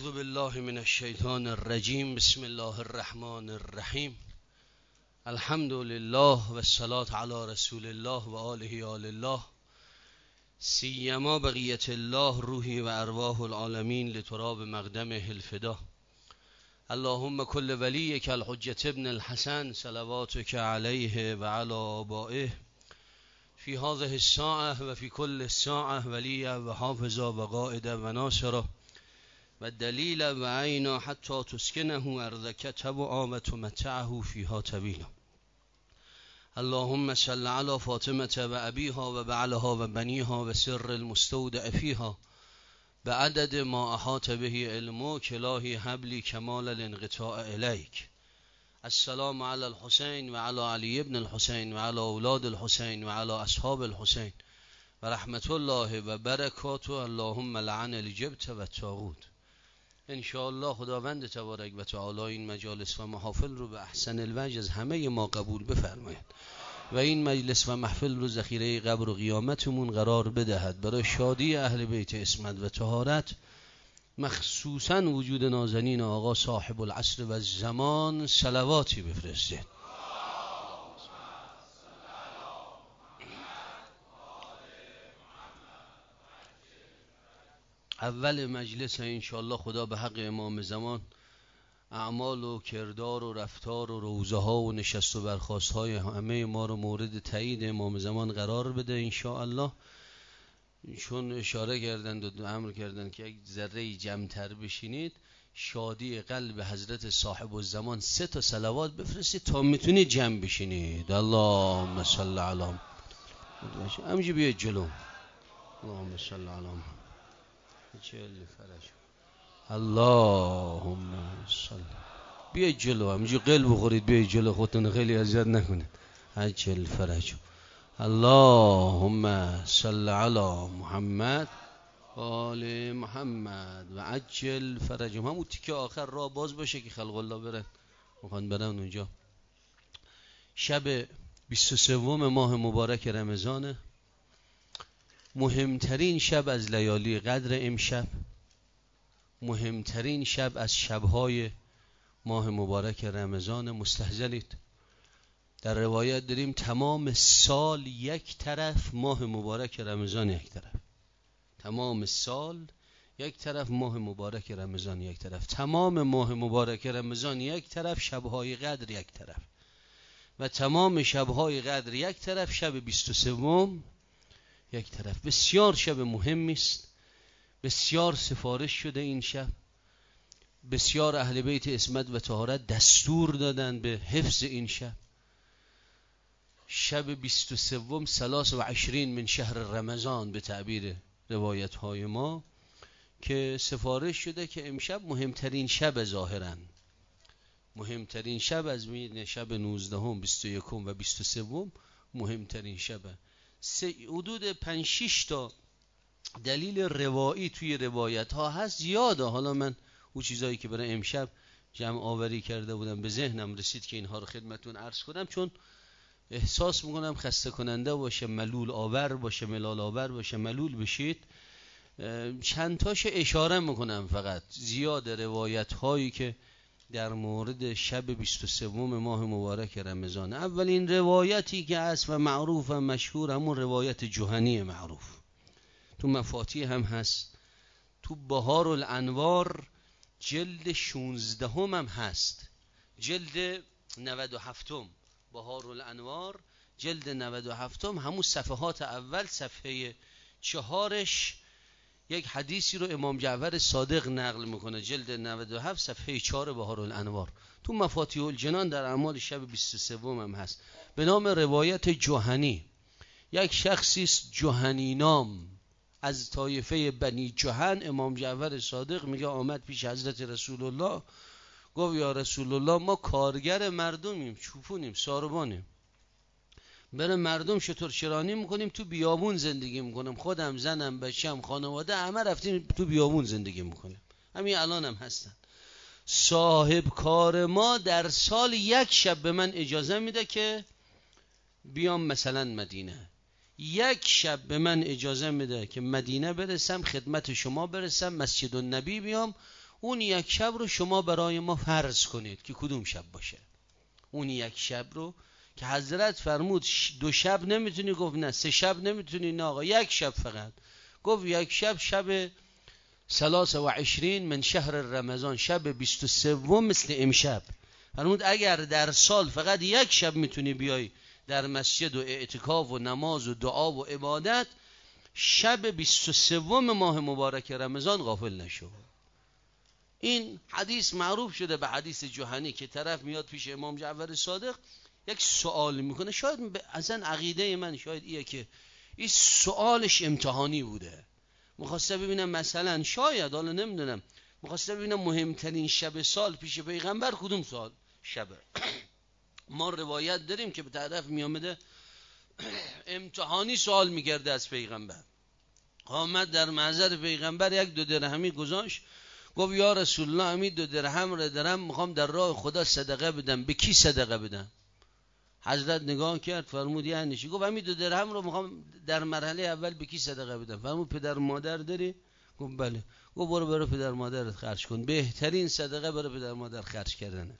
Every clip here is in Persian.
اعوذ بالله من الشیطان الرجیم. بسم الله الرحمن الرحیم. الحمد لله و الصلاة علی رسول الله و آله آل الله سیما بقیت الله روحی و ارواح العالمین لتراب مقدمه الفدا. اللهم کل ولیک الحجة ابن الحسن صلواتک علیه و علی آبائه فی هذه الساعة و فی کل ساعة ولیا و حافظا و قائدا و ناصرا و دلیل و عینا حتی تسکنه ارضک تبعا و تمتعه فیها طویلا. اللهم صل علی فاطمة و ابیها و بعلها و بنیها و سر المستودع فیها بعدد ما احاط به علمک. الهی هب لی کمال الانقطاع الیک. السلام علی الحسین و علی علی ابن الحسین و علی اولاد الحسین و علی اصحاب الحسین و رحمت الله و برکاته. اللهم لعن الجبت و الطاغوت. انشاءالله خداوند تبارک و تعالی این مجالس و محافل رو به احسن الوجه از همه ما قبول بفرماید و این مجلس و محفل رو ذخیره قبر و قیامتمون قرار بدهد. برای شادی اهل بیت عصمت و طهارت، مخصوصا وجود نازنین آقا صاحب العصر و الزمان، صلواتی بفرستید. اول مجلس انشاءالله خدا به حق امام زمان اعمال و کردار و رفتار و روزه ها و نشست و برخاست های همه ما رو مورد تایید امام زمان قرار بده انشاءالله. چون اشاره کردند و امر کردند که یک ذره جمع‌تر بشینید، شادی قلب حضرت صاحب الزمان 3 صلوات بفرستید تا میتونید جمع بشینید. اللهم صل علی محمد. همینجوری بیاید جلو. اللهم صل علی محمد. اللهم صل. بیاید جلو، همینجوری قلب بخورید، بیاید جلو، خودتون خیلی اذیت نکنید. عجل فرج. اللهم صل علی محمد و آل محمد و عجل فرجهم. همون تیکه آخر راه باز باشه که خلق الله برن، میخوان برن اونجا. شب 23 ماه مبارک رمضان، مهمترین شب از لیالی قدر امشب، مهمترین شب از شبهای ماه مبارک رمضان. مستحضرید در روایت داریم تمام سال یک طرف، ماه مبارک رمضان یک طرف. تمام سال یک طرف، ماه مبارک رمضان یک طرف. تمام ماه مبارک رمضان یک طرف، شبهای قدر یک طرف. و تمام شبهای قدر یک طرف، شب 23 یک طرف. بسیار شب مهمی است، بسیار سفارش شده این شب. بسیار اهل بیت عصمت و طهارت دستور دادن به حفظ این شب. شب 23 23 من شهر رمضان به تعبیر روایت های ما، که سفارش شده که امشب مهمترین شب ظاهرا، مهمترین شب از میان شب 19 21 و 23 مهمترین شبه. حدود 5-6 تا دلیل روایی توی روایت ها هست، زیاده. حالا من اون چیزایی که برای امشب جمع آوری کرده بودم به ذهنم رسید که اینها رو خدمتون عرض کنم، چون احساس میکنم خسته کننده باشه، ملول آور باشه، ملال آور باشه، ملول بشید. چند تاش اشاره میکنم فقط. زیاد روایت هایی که در مورد شب 23 ماه مبارک رمضان. اولین روایتی که هست و معروف و مشهور همون روایت جهنی معروف، تو مفاتیح هم هست، تو بهار الانوار جلد 16 هم هست، جلد 97 بهار الانوار جلد 97 همون صفحات اول، صفحه 4 یک حدیثی رو امام جعفر صادق نقل میکنه، جلد 97 صفحه 4 بهار الانوار. تو مفاتیح الجنان در اعمال شب 23 هم هست به نام روایت جهنی. یک شخصی است جهنی نام از طایفه بنی جهن. امام جعفر صادق میگه آمد پیش حضرت رسول الله، گفت یا رسول الله ما کارگر مردمیم، چوپونیم، ساربانیم، برای مردم شتر چرانی میکنیم، تو بیابون زندگی میکنیم، خودم زنم بچم خانواده همه رفتیم تو بیابون زندگی میکنیم، همین الان هم هستن. صاحب کار ما در سال یک شب به من اجازه میده که بیام مثلا مدینه، یک شب به من اجازه میده که مدینه برسم، خدمت شما برسم، مسجد النبی بیام، اون یک شب رو شما برای ما فرض کنید که کدوم شب باشه. اون یک شب رو که حضرت فرمود 2 شب نمیتونی، گفت نه 3 شب نمیتونی، نه آقا 1 شب فقط. گفت 1 شب، شب 23 من شهر رمضان، شب 23 مثل امشب. فرمود اگر در سال فقط 1 شب میتونی بیای در مسجد و اعتکاف و نماز و دعا و عبادت، شب 23 ماه مبارک رمضان غافل نشو. این حدیث معروف شده به حدیث جهنی که طرف میاد پیش امام جعفر صادق یک سوال میکنه، شاید اصلا عقیده من شاید ایه که این سوالش امتحانی بوده، میخواسته ببینم مثلا، شاید حالا نمیدونم، میخواسته ببینم مهمترین شب سال پیش پیغمبر کدوم سال شبه. ما روایت داریم که به طرف میامده امتحانی سوال میکرده از پیغمبر، آمد در محضر پیغمبر 1-2 درهمی گذاشت، گفت یا رسول الله امی 2 درهم رو دارم میخوام در راه خدا صدقه بدم، به کی صدقه بدم؟ حضرت نگاه کرد فرمود یعنی چی؟ گفت امی 2 درهم رو میخوام در مرحله اول به کی صدقه بدم؟ فرمود پدر و مادر داری؟ گفت بله. گفت برو پدر مادرت خرج کن، بهترین صدقه برای پدر مادر خرج کردنه.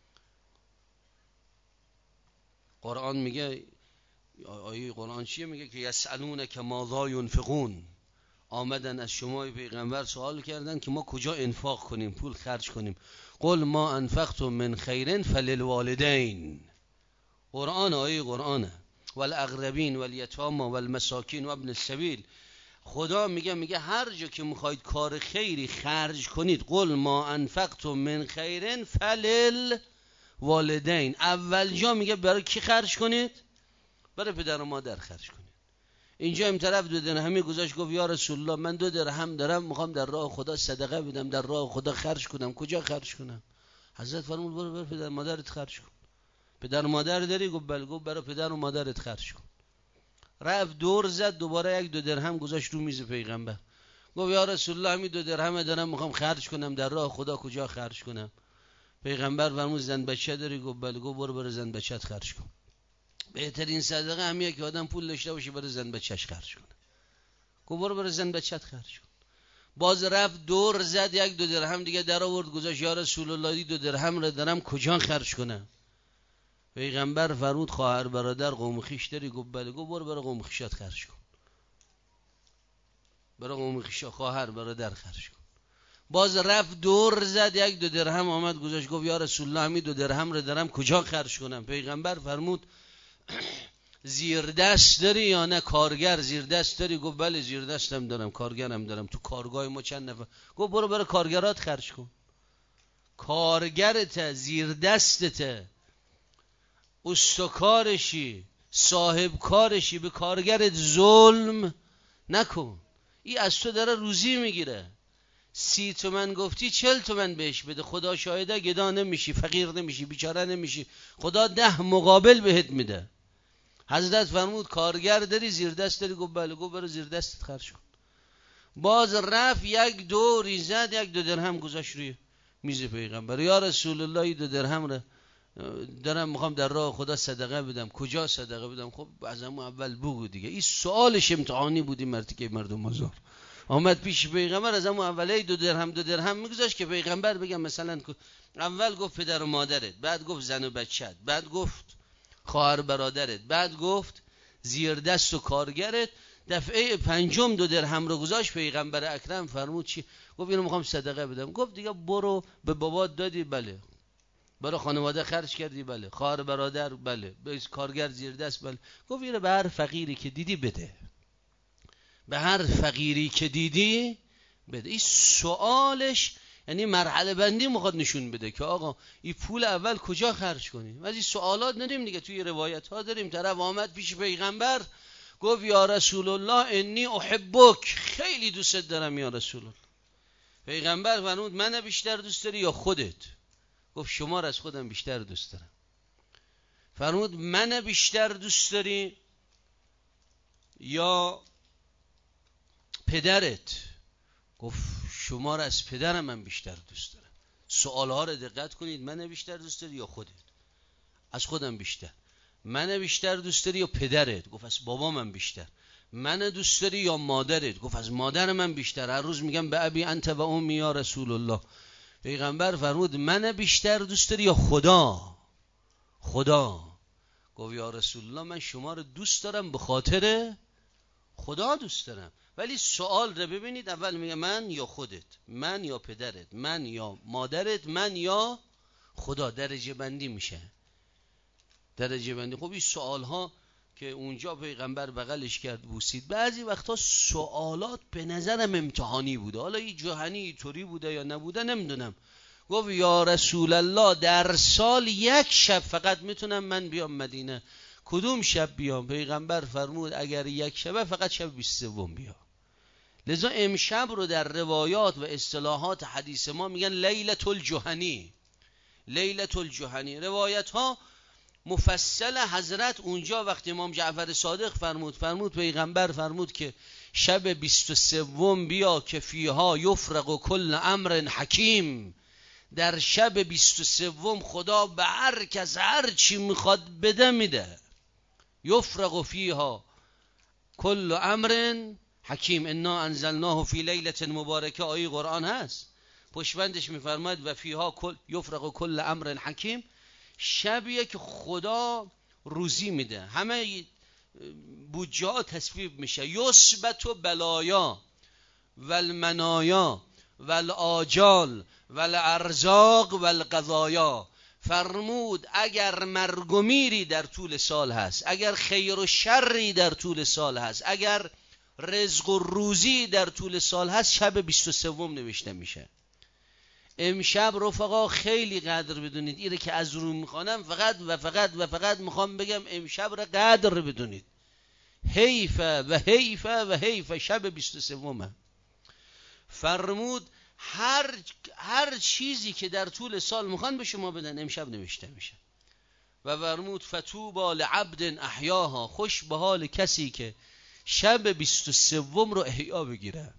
قرآن میگه، آیه قرآن چیه؟ میگه که یسألونک ماذا ینفقون، آمدن از شما پیغمبر سوال کردن که ما کجا انفاق کنیم، پول خرج کنیم. قل ما انفقتم من خیر فللوالدین. قرآن، آیه قرآنه. والاقربین والیتامی والمساکین و ابن السبیل. خدا میگه هر جا که میخواید کار خیری خرج کنید، قل ما انفقتم من خیر فللوالدین. اول جا میگه برای کی خرج کنید؟ برای پدر و مادر خرج کنید. اینجا این طرف 2 درهمی گذاشت، گفت یا رسول الله من 2 درهم دارم میخوام در راه خدا صدقه بدم، در راه خدا خرج کنم، کجا خرج کنم؟ حضرت فرمود برو پدر مادرت خرج کن. پدر و مادر داری؟ گفت بله. گفت برای پدر و مادرت خرج کن. رفت دور زد، دوباره 1-2 درهم گذاشت رو میز پیغمبر، گفت یا رسول الله همین 2 درهم دارم میخوام خرج کنم در راه خدا، کجا خرج کنم؟ پیغمبر فرمود زن بچه داری؟ گفت بله. گفت برو زن بچت خرج کن. بهترین صدقه همیه که آدم پول داشته باشه برای زن بچه‌اش خرج کنه. گفت برو زن بچت خرج کن. باز رفت دور زد، 1-2 درهم دیگه در آورد گذاشت، یا رسول الله 2 درهم رو دارم کجا خرج کنم؟ پیغمبر فرمود خواهر برادر قوم خویش داری؟ گفت بله. گفت برو قوم خویشات خرج کن. برو قوم خویش خواهر برادر خرج کن. باز رفت دور زد، 1-2 درهم آمد گذاشت، گفت یا رسول الله همین 2 درهم رو دارم کجا خرج کنم؟ پیغمبر فرمود زیر دست داری یا نه؟ کارگر زیر دست داری؟ گفت بله زیر دستم دارم، کارگرم دارم، تو کارگاه ما چند نفر. گفت برو کارگرات خرج کن. کارگرت، زیر دستت، استکارشی، صاحب کارشی، به کارگرت ظلم نکن. این از تو داره روزی میگیره. 30 تومن گفتی 40 تومن بهش بده، خدا شاهده گدا نمیشی، فقیر نمیشی، بیچاره نمیشی، خدا 10 مقابل بهت میده. حضرت فرمود کارگر داری زیر دست داری؟ گفت بله. گفت برو زیر دستت خرج کن. باز رفت 1-2 ریزد، 1-2 درهم گذاشت روی میز پیغمبر، یا رسول الله 2 درهم رو دارم میخوام در راه خدا صدقه بدم، کجا صدقه بدم؟ خب از همون اول بگو دیگه. این سوالش امتحانی بود، این مرتیکه مردم مزار آمد پیش پیغمبر، از همون اوله 2 درهم میگذاشت که پیغمبر بگم مثلا اول گفت پدر و مادرت، بعد گفت زن و بچت، بعد گفت خواهر برادرت، بعد گفت زیر دست و کارگرت، دفعه 5 2 درهم رو گذاشت. پیغمبر اکرم فرمود چی؟ گفت اینو میخوام صدقه بدم. گفت دیگه برو به بابات دادی؟ بله. برای خانواده خرج کردی؟ بله. خواهر برادر؟ بله. به کارگر زیر دست؟ بله. گفت اینو به هر فقیری که دیدی بده، به هر فقیری که دیدی بده. این سوالش یعنی مرحله بندی میخواد نشون بده که آقا این پول اول کجا خرج کنیم. از این سوالات نداریم دیگه، توی روایت ها داریم. طرف آمد پیش پیغمبر گفت یا رسول الله انی احبک، خیلی دوست دارم یا رسول الله. پیغمبر فرمود من بیشتر دوست داری یا خودت؟ گفت شما را از خودم بیشتر دوست دارم. فرمود من بیشتر دوست داری یا پدرت؟ گفت شما را از پدرم من بیشتر دوست دارم. سوالها رو دقت کنید. من بیشتر دوست داری یا خودت؟ از خودم بیشتر. من بیشتر دوست داری یا پدرت؟ گفت از بابا من بیشتر. من دوست داری یا مادرت؟ گفت از مادر من بیشتر. هر روز میگم به ابی انت و امی یا رسول الله. پیغمبر فرمود من بیشتر دوست داری یا خدا؟ خدا. گفت یا رسول الله من شما رو دوست دارم به خاطر خدا دوست دارم. ولی سوال رو ببینید، اول میگه من یا خودت، من یا پدرت، من یا مادرت، من یا خدا. درجه بندی میشه، درجه بندی. خب این سوال ها که اونجا پیغمبر بغلش کرد بوسید، بعضی وقتا سوالات به نظرم امتحانی بوده، حالا این جهنی طوری بوده یا نبوده نمیدونم. گفت یا رسول الله در سال یک شب فقط میتونم من بیام مدینه، کدوم شب بیام؟ پیغمبر فرمود اگر یک شبه فقط شب 23 بیا. لذا امشب رو در روایات و اصطلاحات حدیث ما میگن لیلة الجهنی. لیلة الجهنی. روایت ها مفصل حضرت اونجا وقتی امام جعفر صادق فرمود پیغمبر فرمود که شب 23 بیا که فیها یفرق کل امر حکیم. در شب 23 خدا به هر کس هر چی میخواد بده میده. یفرق فیها کل امر حکیم انا انزلناه فی لیلة مبارکه. آیه قرآن هست پشتبندش میفرماید و فیها یفرق کل امر حکیم. شبیه که خدا روزی میده، همه بودجه ها تصویب میشه. یثبت بلایا والمنایا والآجال والارزاق والقضایا. فرمود اگر مرگ و میری در طول سال هست، اگر خیر و شری در طول سال هست، اگر رزق و روزی در طول سال هست، شب 23 نوشته میشه. امشب رفقا خیلی قدر بدونید. اینه که از رو میخوانم فقط میخوام بگم امشب را قدر بدونید. حیفه و حیفه و حیفه شب 23. فرمود هر چیزی که در طول سال میخوان به شما بدن امشب نوشته میشه. و فرمود فتوبا لعبد احیاها. خوش به حال کسی که شب 23 رو احیا بگیره.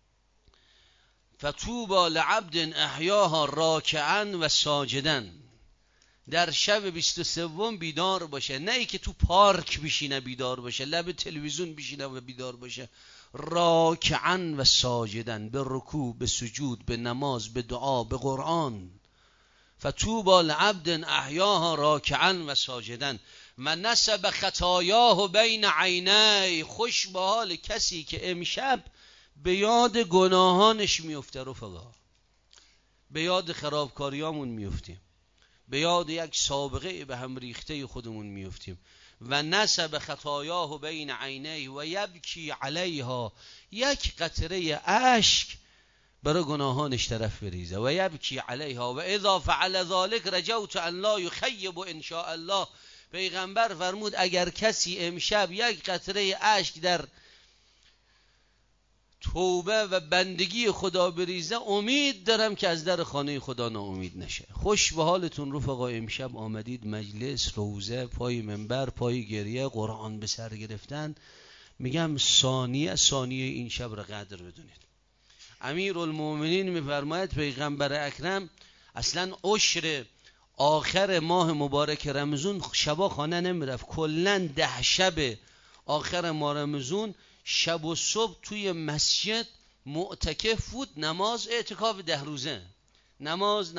فتوبا لعبد احیاها راکعا و ساجدا. در شب 23 بیدار باشه، نه ای که تو پارک بشینه بیدار باشه، لب تلویزیون بشینه و بیدار باشه. راکعا و ساجدا، به رکوع، به سجود، به نماز، به دعا، به قرآن. فتوبا لعبد احیاها راکعا و ساجدا و نسب خطایاه بین عینی. خوش به حال کسی که امشب به یاد گناهانش میفته. رفقا به یاد خرابکاریامون میفتیم، به یاد یک سابقه به هم ریخته خودمون میفتیم. و نسب خطایاه بین عینی و یبکی علیها. یک قطره اشک برای گناهانش طرف بریزه. و یبکی علیها و اذا فعل ذلك رجوت ان لا یخیب ان شاء الله. پیغمبر فرمود اگر کسی امشب یک قطره اشک در توبه و بندگی خدا بریزه، امید دارم که از در خانه خدا ناامید نشه. خوش به حالتون رفقا. امشب آمدید مجلس، روزه، پای منبر، پای گریه، قرآن به سر گرفتن. میگم ثانیه این شب را قدر بدونید. امیرالمومنین میفرماید پیغمبر اکرم اصلا عشر آخر ماه مبارک رمضان شبا خانه نمیرفت. کلن 10 شب آخر ماه رمضان شب و صبح توی مسجد معتکف بود. نماز، اعتکاف 10 روزه، نماز.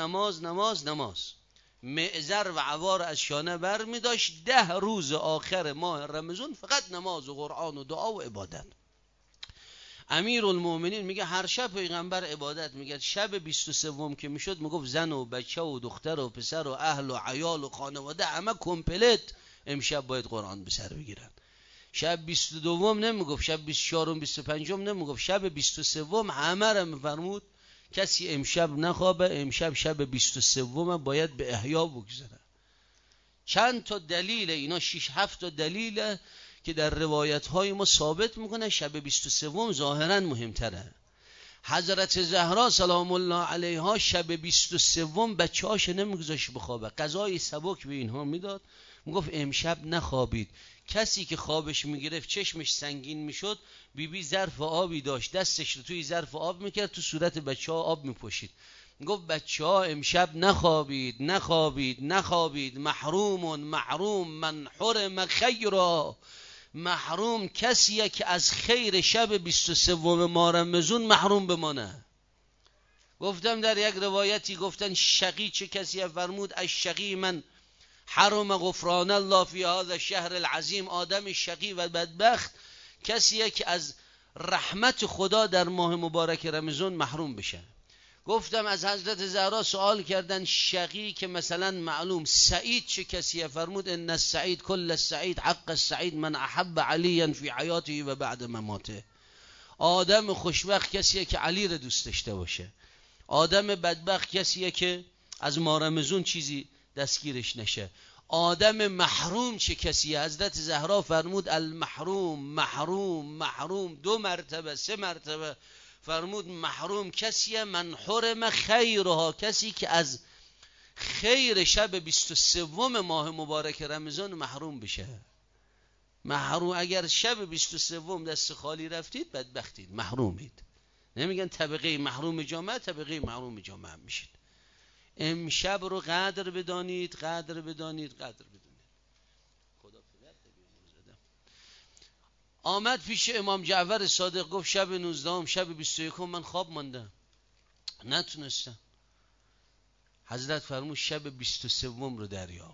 معذر و عوار از شانه بر می داشت. 10 روز آخر ماه رمضان فقط نماز و قرآن و دعا و عبادت. امیرالمومنین میگه هر شب پیغمبر عبادت میگه. شب 23 که میشد میگفت زن و بچه و دختر و پسر و اهل و عیال و خانواده همه کمپلت امشب باید قرآن به سر بگیرن. شب 22 نمیگفت، شب 24 و 25 نمیگفت، شب 23 همه را میفرمود کسی امشب نخوابه، امشب شب 23 باید به احیا بگذره. چند تا دلیل اینا، 6-7 تا دلیل که در روایت های ما ثابت میکنه شب 23 ظاهرا مهمتره. حضرت زهرا سلام الله علیها شب 23 بچه هاش نمیگذاشت بخوابه، غذای سبک به اینها میداد، میگفت امشب نخوابید. کسی که خوابش میگرفت چشمش سنگین میشد، بیبی ظرف آبی داشت، دستش رو توی ظرف آب میکرد، تو صورت بچه ها آب میپاشید. میگفت بچه ها امشب نخوابید. محروم من حرم خیرا. محروم کسیه که از خیر شب 23 ماه رمضان محروم بمانه. گفتم در یک روایتی گفتن شقی چه کسی؟ فرمود الشقی من حرم غفران الله فی هذا الشهر العظیم. آدم شقی و بدبخت کسیه که از رحمت خدا در ماه مبارک رمضان محروم بشه. گفتم از حضرت زهرا سوال کردن شقی که مثلا معلوم، سعید چه کسیه؟ فرمود ان السعید کل السعید حق السعید من احب علیا فی حیاته و بعد مماته. آدم خوشبخت کسیه که علی را دوست داشته باشه. آدم بدبخت کسیه که از ماه رمضان چیزی دستگیرش نشه. آدم محروم چه کسیه؟ حضرت زهرا فرمود المحروم محروم محروم 2 مرتبه 3 مرتبه فرمود محروم کسیه من حرم خیرها، کسی که از خیر شب 23 ماه مبارک رمضان محروم بشه. محروم، اگر شب 23 دست خالی رفتید بدبختید، محرومید. نمیگن طبقه محروم جامعه، طبقه محروم جامعه میشید. امشب رو قدر بدانید، قدر بدانید، قدر بدانید. خدا پدر آمد پیش امام جعفر صادق گفت شب 19 شب 21 من خواب ماندم نتونستم. حضرت فرمود شب 23 رو دریاب.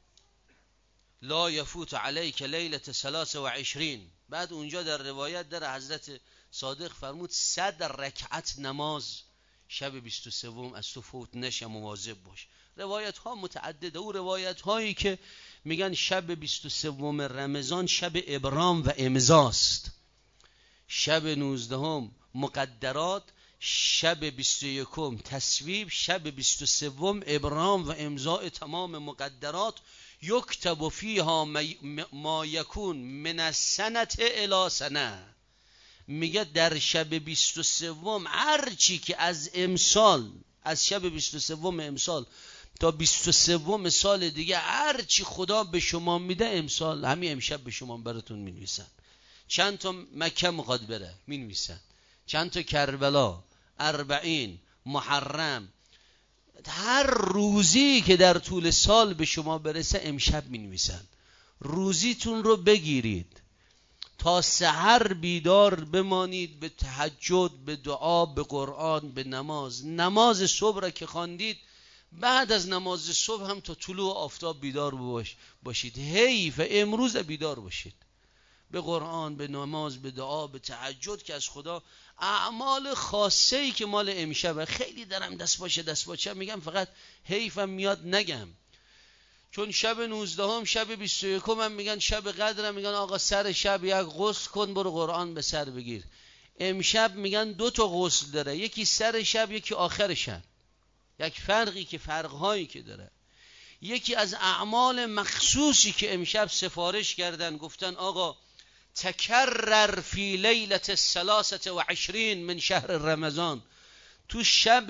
لا یفوت علیک لیلة 23. بعد اونجا در روایت در حضرت صادق فرمود 100 رکعت نماز شب 23 از تو فوت نشه، مواظب باش. روایت ها متعدده. او روایت هایی که میگن شب 23 رمضان شب ابرام و امضاست، شب 19 مقدرات، شب 21 تصویب، شب 23 ابرام و امضاء تمام مقدرات. یکتب فیها ما یکون من السنه الی سنه. میگه در شب 23 هر چی که از امسال، از شب 23 امسال تا 23 سال دیگه هر چی خدا به شما میده امسال همین امشب به شما براتون مینویسن. چند تا مکه میخواد بره مینویسن، چند تا کربلا، 40 محرم، هر روزی که در طول سال به شما برسه امشب مینویسن. روزیتون رو بگیرید تا سحر بیدار بمانید، به تهجد، به دعا، به قرآن، به نماز. نماز صبح را که خواندید بعد از نماز صبح هم تا طلوع آفتاب بیدار باشید. حیف امروز بیدار باشید، به قرآن، به نماز، به دعا، به تهجد که از خدا اعمال خاصه‌ای که مال امشبه. خیلی دارم دست باشه میگم، فقط حیفم میاد نگم، چون شب 19 شب 21 هم میگن شب قدرم، میگن آقا سر شب یک غسل کن برو قرآن به سر بگیر. امشب میگن 2 تا غسل داره، یکی سر شب یکی آخر شب. یک فرقهایی که داره. یکی از اعمال مخصوصی که امشب سفارش کردن، گفتن آقا تکرر فی لیلة 23 من شهر رمضان، تو شب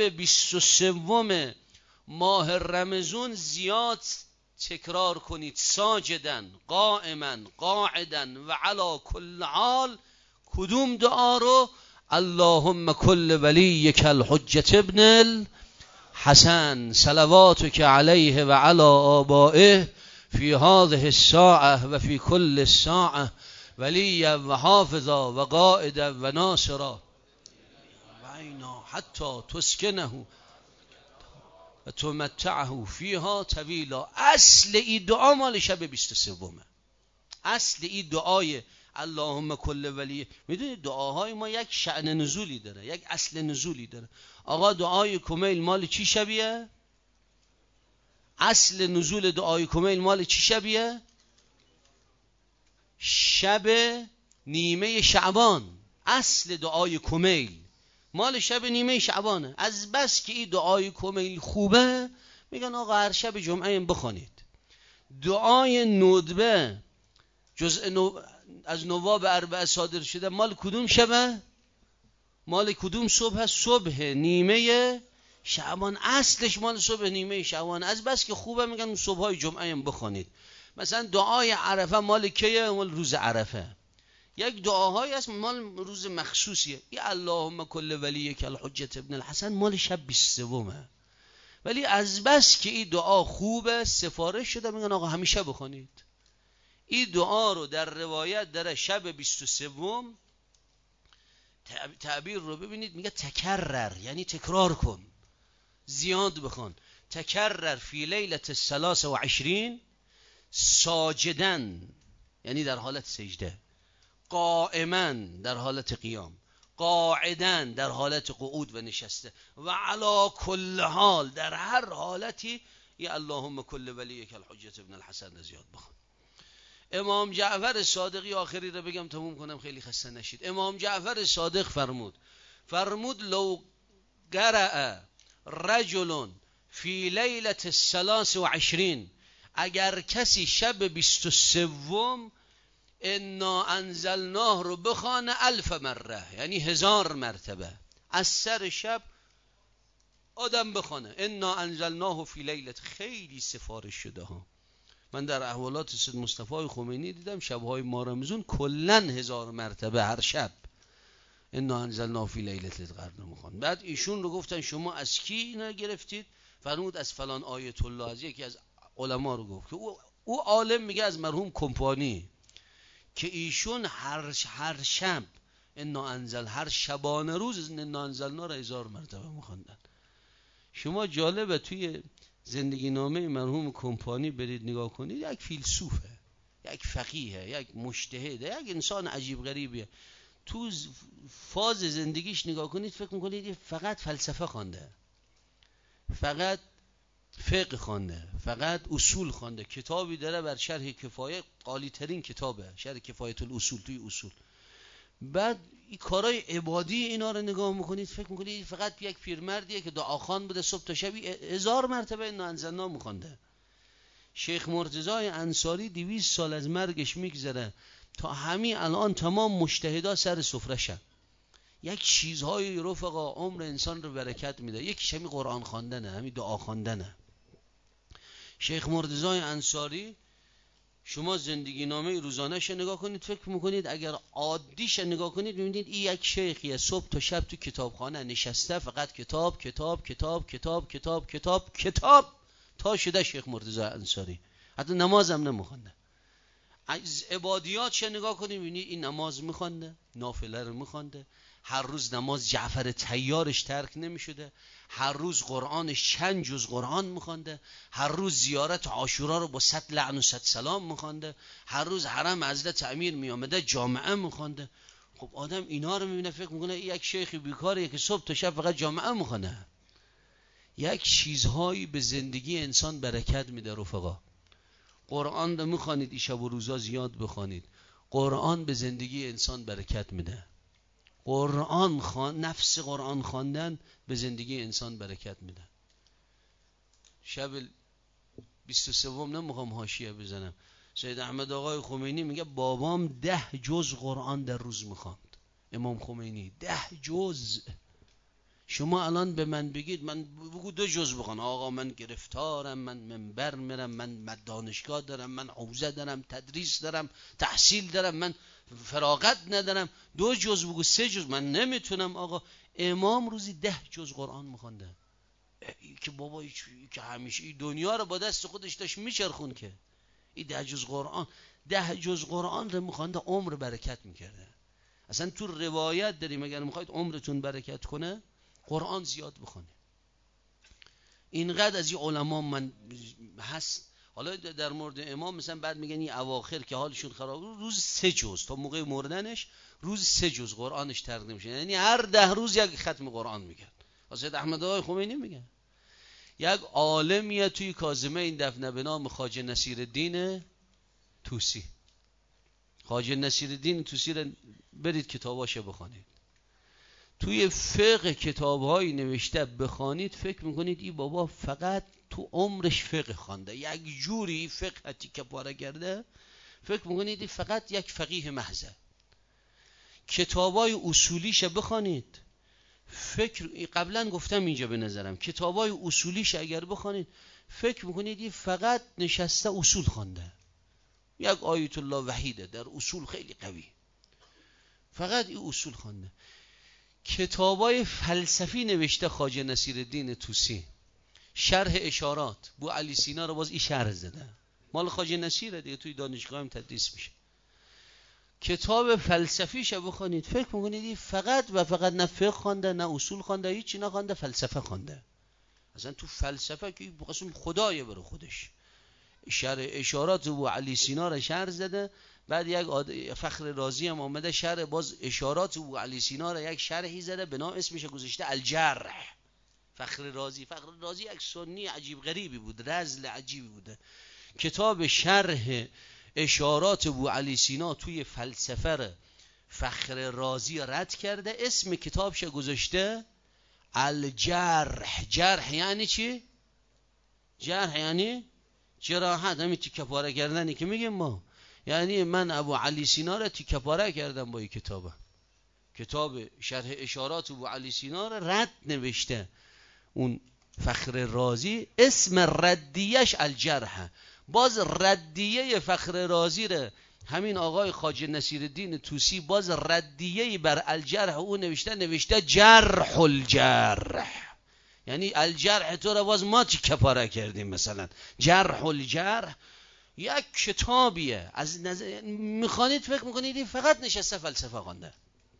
23 ماه رمضان زیاد تکرار کنید، ساجدن، قائما، قاعدا و علی کل حال. کدوم دعا رو؟ اللهم کل ولیک الحجة ابن الحسن صلواتک علیه و علی آبائه فی هذه الساعه و فی کل الساعه ولیا و حافظا و قائدا و ناصرا و اینا حتی تسکنه و تمتعه فیها طویلا. اصل این دعا مال شب 23. اصل این دعای اللهم کل ولی، میدونید دعاهای ما یک شأن نزولی داره، یک اصل نزولی داره. آقا دعای کمیل مال چی شبیه؟ اصل نزول دعای کمیل مال چی شبیه؟ شب نیمه شعبان. اصل دعای کمیل مال شب نیمه شعبانه. از بس که این دعای کمیل خوبه میگن آقا هر شب جمعه بخونید. دعای ندبه از نواب 4 صادر شده مال کدوم شبه؟ مال کدوم صبح؟ صبح نیمه شعبان. اصلش مال صبح نیمه شعبان. از بس که خوبه میگن صبحای جمعه بخونید. مثلا دعای عرفه مال کیه؟ مال روز عرفه. یک دعاهایی هست مال روز مخصوصیه. ای اللهم کل ولیک الحجة ابن الحسن مال شب 23. ولی از بس که این دعا خوبه سفارش شده میگن آقا همیشه بخونید. این دعا رو در روایت داره شب 23 تعبیر رو ببینید، میگه تکرر یعنی تکرار کن، زیاد بخون. تکرر فی لیلة 23 ساجدن یعنی در حالت سجده، قائما در حالت قیام، قاعدا در حالت قعود و نشسته، و علی کل حال در هر حالتی یا اللهم کل ولیک الحجة ابن الحسن زیاد بخون. امام جعفر صادقی، آخری رو بگم تموم کنم خیلی خسته نشید. امام جعفر صادق فرمود لو قرأ رجل فی لیلة 23 اگر کسی شب 23 انا انزلناه رو بخوانه 1000 مره یعنی 1000 مرتبه، از سر شب آدم بخوانه انا انزلناه فی لیلة، خیلی سفارش شده ها. من در احوالات سید مصطفی خمینی دیدم شبهای ماه رمضان کلن 1000 مرتبه هر شب انا انزلناه فی لیلة القدر میخوان. بعد ایشون رو گفتن شما از کی اینا گرفتید؟ فرمود از فلان آیت الله، از یکی از علما رو گفت که او عالم میگه از مرحوم کمپانی که ایشون هر شب هر شبانه روز انا انزلنا را 1000 مرتبه میخوندن. شما جالبه توی زندگی نامه مرحوم کمپانی برید نگاه کنید، یک فیلسوفه، یک فقیهه، یک مجتهده، یک انسان عجیب غریبیه. تو فاز زندگیش نگاه کنید فکر میکنید فقط فلسفه خوانده، فقط فقه خوانده، فقط اصول خوانده. کتابی داره بر شرح کفایه، قالی ترین کتابه، شرح کفایت الاصول توی اصول. بعد این کارهای عبادی اینا رو نگاه میکنید فکر میکنید فقط یک پیرمردیه که دعاخوان بوده صبح تا شب 1000 مرتبه انا انزلنا میخونده. شیخ مرتضی انصاری 200 سال از مرگش میگذره تا همین الان تمام مجتهدا سر سفره‌شن. یک چیزهای رفقا عمر انسان رو برکت میده، یکیش همین قرآن خواندنه، همین دعا خواندنه. شیخ مرتضی انصاری شما زندگی نامه روزانه‌اش نگاه کنید فکر میکنید اگر عادیش نگاه کنید میبینید این یک شیخیه صبح تا شب تو کتابخانه نشسته، فقط کتاب کتاب کتاب کتاب کتاب کتاب کتاب تا شده شیخ مرتضی انصاری، حتی نمازم نمیخونه. از عبادیاتش نگاه کنید میبینید این نماز میخونده، نافله رو میخونده، هر روز نماز جعفر طیارش ترک نمیشده، هر روز قرآنش چند جز قرآن میخونده، هر روز زیارت عاشورا رو با 100 لعن و 100 سلام میخونده، هر روز حرم حضرت امیر میامده جامعه میخونده. خب آدم اینا رو میبینه فکر میکنه یک شیخ بیکاریه که صبح تا شب فقط جامعه میخونه. یک چیزهایی به زندگی انسان برکت میده رفقا. قرآن رو میخوانید این شب و روزا زیاد بخوانید، قرآن به زندگی انسان برکت میده. نفس قرآن خواندن به زندگی انسان برکت میده. شب 23 نمیخوام حاشیه بزنم، سید احمد آقای خمینی میگه بابام 10 جز قرآن در روز میخواند. امام خمینی 10 جز. شما الان به من بگید من بگو 2 جز بخوان، آقا من گرفتارم، من منبر میرم، من دانشگاه دارم، من حوزه دارم، تدریس دارم، تحصیل دارم، من فراغت ندارم، 2 جز بگو 3 جز من نمیتونم. آقا امام روزی 10 جز قرآن میخونده که بابا که همیشه این دنیا رو با دست خودش داشت میچرخون که این 10 جز قرآن 10 جز قرآن رو میخونده، عمر برکت میکرده. اصلا تو روایت داریم اگر میخواید عمرتون برکت کنه قرآن زیاد بخونه. اینقدر از این علما من هست. حالا در مورد امام مثلا بعد میگن این اواخر که حالشون خراب روز 3 جز تا موقع مردنش روز 3 جز قرآنش ترک نمیشه، یعنی هر 10 روز یک ختم قرآن میگن. حضرت احمد آقای خمینی میگن یک عالمیه توی کاظمه این دفنه به نام خواجه نصیرالدین طوسی. خواجه نصیرالدین طوسی رو برید کتاباشو بخونید، توی فقه کتاب‌هایی نوشته بخوانید فکر میکنید این بابا فقط تو عمرش فقه خوانده، یک جوری فقه تیکه پاره کرده فکر میکنید این فقط یک فقیه محضه. کتابای اصولیش بخوانید، فکر قبلا گفتم اینجا به نظرم کتابای اصولیش اگر بخوانید فکر میکنید این فقط نشسته اصول خوانده، یک آیت الله وحیده در اصول خیلی قوی، فقط این اصول خوانده. کتابای فلسفی نوشته خواجه نصیرالدین طوسی، شرح اشارات بو علی سینا رو باز این شرح زده، مال خواجه نصیره دیگه، توی دانشگاه هم تدریس میشه. کتاب فلسفیش بخونید فکر میکنید فقط و فقط نه فقه خوانده نه اصول خوانده هیچی نخوانده، فلسفه خوانده. اصلا تو فلسفه که بقسم خدایه برو خودش. شرح اشارات ابو علی سینا رو شرح زده، بعد یک فخر رازی هم آمده شرح باز اشارات ابو علی سینا رو یک شرحی زده به نام اسمش گذاشته الجرح. فخر رازی یک سنی عجیب غریبی بود، رذل عجیبی بوده. کتاب شرح اشارات ابو علی سینا توی فلسفه رو فخر رازی رد کرده، اسم کتابش گذاشته الجرح. جرح یعنی چی؟ جرح یعنی جراحت، همین تیکه پاره کردنی که میگیم ما. یعنی من ابو علی سینا رو تیکه پاره کردم با این کتاب شرح اشارات ابو علی سینا رو رد نوشته اون فخر رازی، اسم ردیهش الجرح. باز ردیه فخر رازی رو همین آقای خواجه نصیرالدین طوسی باز ردیه بر الجرح او نوشته جرح الجرح. یعنی الجرح تو رو باز ما تیکه پاره کردیم. مثلا جرح الجرح یک کتابیه، از نظر میخوانید فکر میکنید فقط نشسته فلسفه خوانده.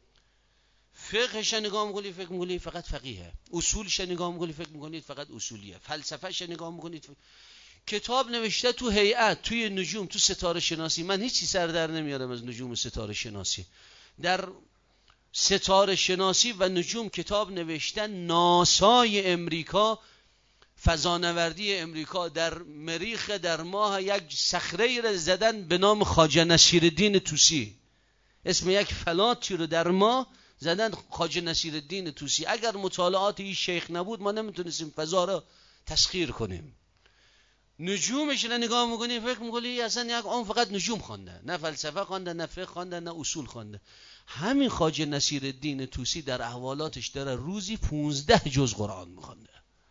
فقهش نگاه میکنید فکر میکنید فقط فقیهه، اصولش نگاه میکنید فکر میکنید فقط اصولیه، فلسفهش نگاه میکنید کتاب نوشته تو هیئت، توی نجوم، تو ستاره شناسی. من هیچی سر در نمیارم از نجوم و ستاره شناسی. در ستاره شناسی و نجوم کتاب نوشته. ناسای امریکا، فضانوردی امریکا در مریخ در ماه یک صخره را زدن به نام خواجه نصیرالدین طوسی. اسم یک فلاتی رو در ماه زدن خواجه نصیرالدین طوسی. اگر مطالعات این شیخ نبود ما نمیتونستیم فضا را تسخیر کنیم. نجومش رو نگاه میکنی فکر میکنی اصلا یک اون فقط نجوم خوانده، نه فلسفه خوانده، نه فقه خوانده، نه اصول خوانده. همین خواجه نصیرالدین طوسی در احوالاتش داره روزی 15 جز قرآن میخوانده.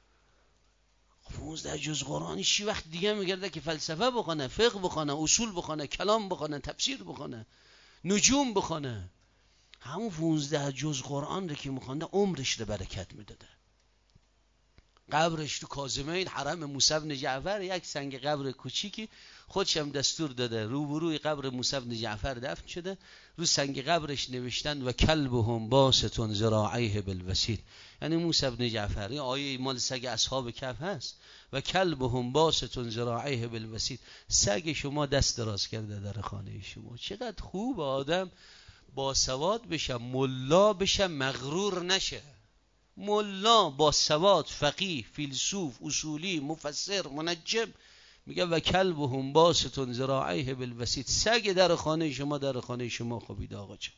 15 جز قرآنی چی وقت دیگه میگرده که فلسفه بخونه، فقه بخونه، اصول بخونه، کلام بخونه، تفسیر بخونه، نجوم بخونه. همون 15 جز قرآن رو که میخوانده عمرش رو برکت میداده. قبرش تو کاظمین حرم موسی بن جعفر یک سنگ قبر کوچیکی خودش هم دستور داده روبروی قبر موسی بن جعفر دفن شده. رو سنگ قبرش نوشتن و کلبهم باسط ذراعیه بالوسیل. یعنی موسی بن جعفر، این آیه مال سگ اصحاب کهف هست. و کلبهم باسط ذراعیه بالوسیل، سگ شما دست دراز کرده در خانه شما. چقدر خوب آدم با سواد بشه، ملا بشه، مغرور نشه. ملا با سواد، فقیه، فیلسوف، اصولی، مفسر، منجم، میگه و کلبهم باسط ذراعیه بالوسیل. سگ در خانه شما در خانه شما خوابیده. آقا جان،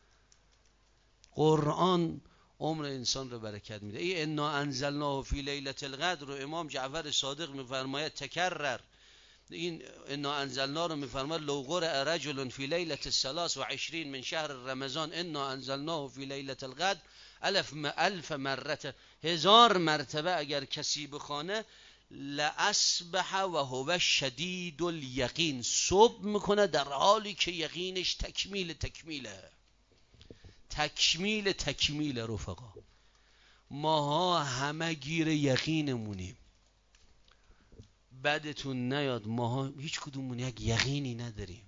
قرآن عمر انسان رو برکت میده. ای انا انزلناه فی لیلة القدر رو امام جعفر صادق میفرماید تکرر. این انا انزلنا رو میفرماید لو قرأ رجل فی لیلة 23 من شهر رمضان انا انزلناه فی لیلة القدر الف مرت، 1000 مرتبه اگر کسی بخونه لأصبح و هو شدید الیقین، صبح میکنه در حالی که یقینش تکمیل رفقا. ماها همه گیر یقینمونیم. بدتون نیاد، ماها هیچ کدومون یک یقینی نداریم.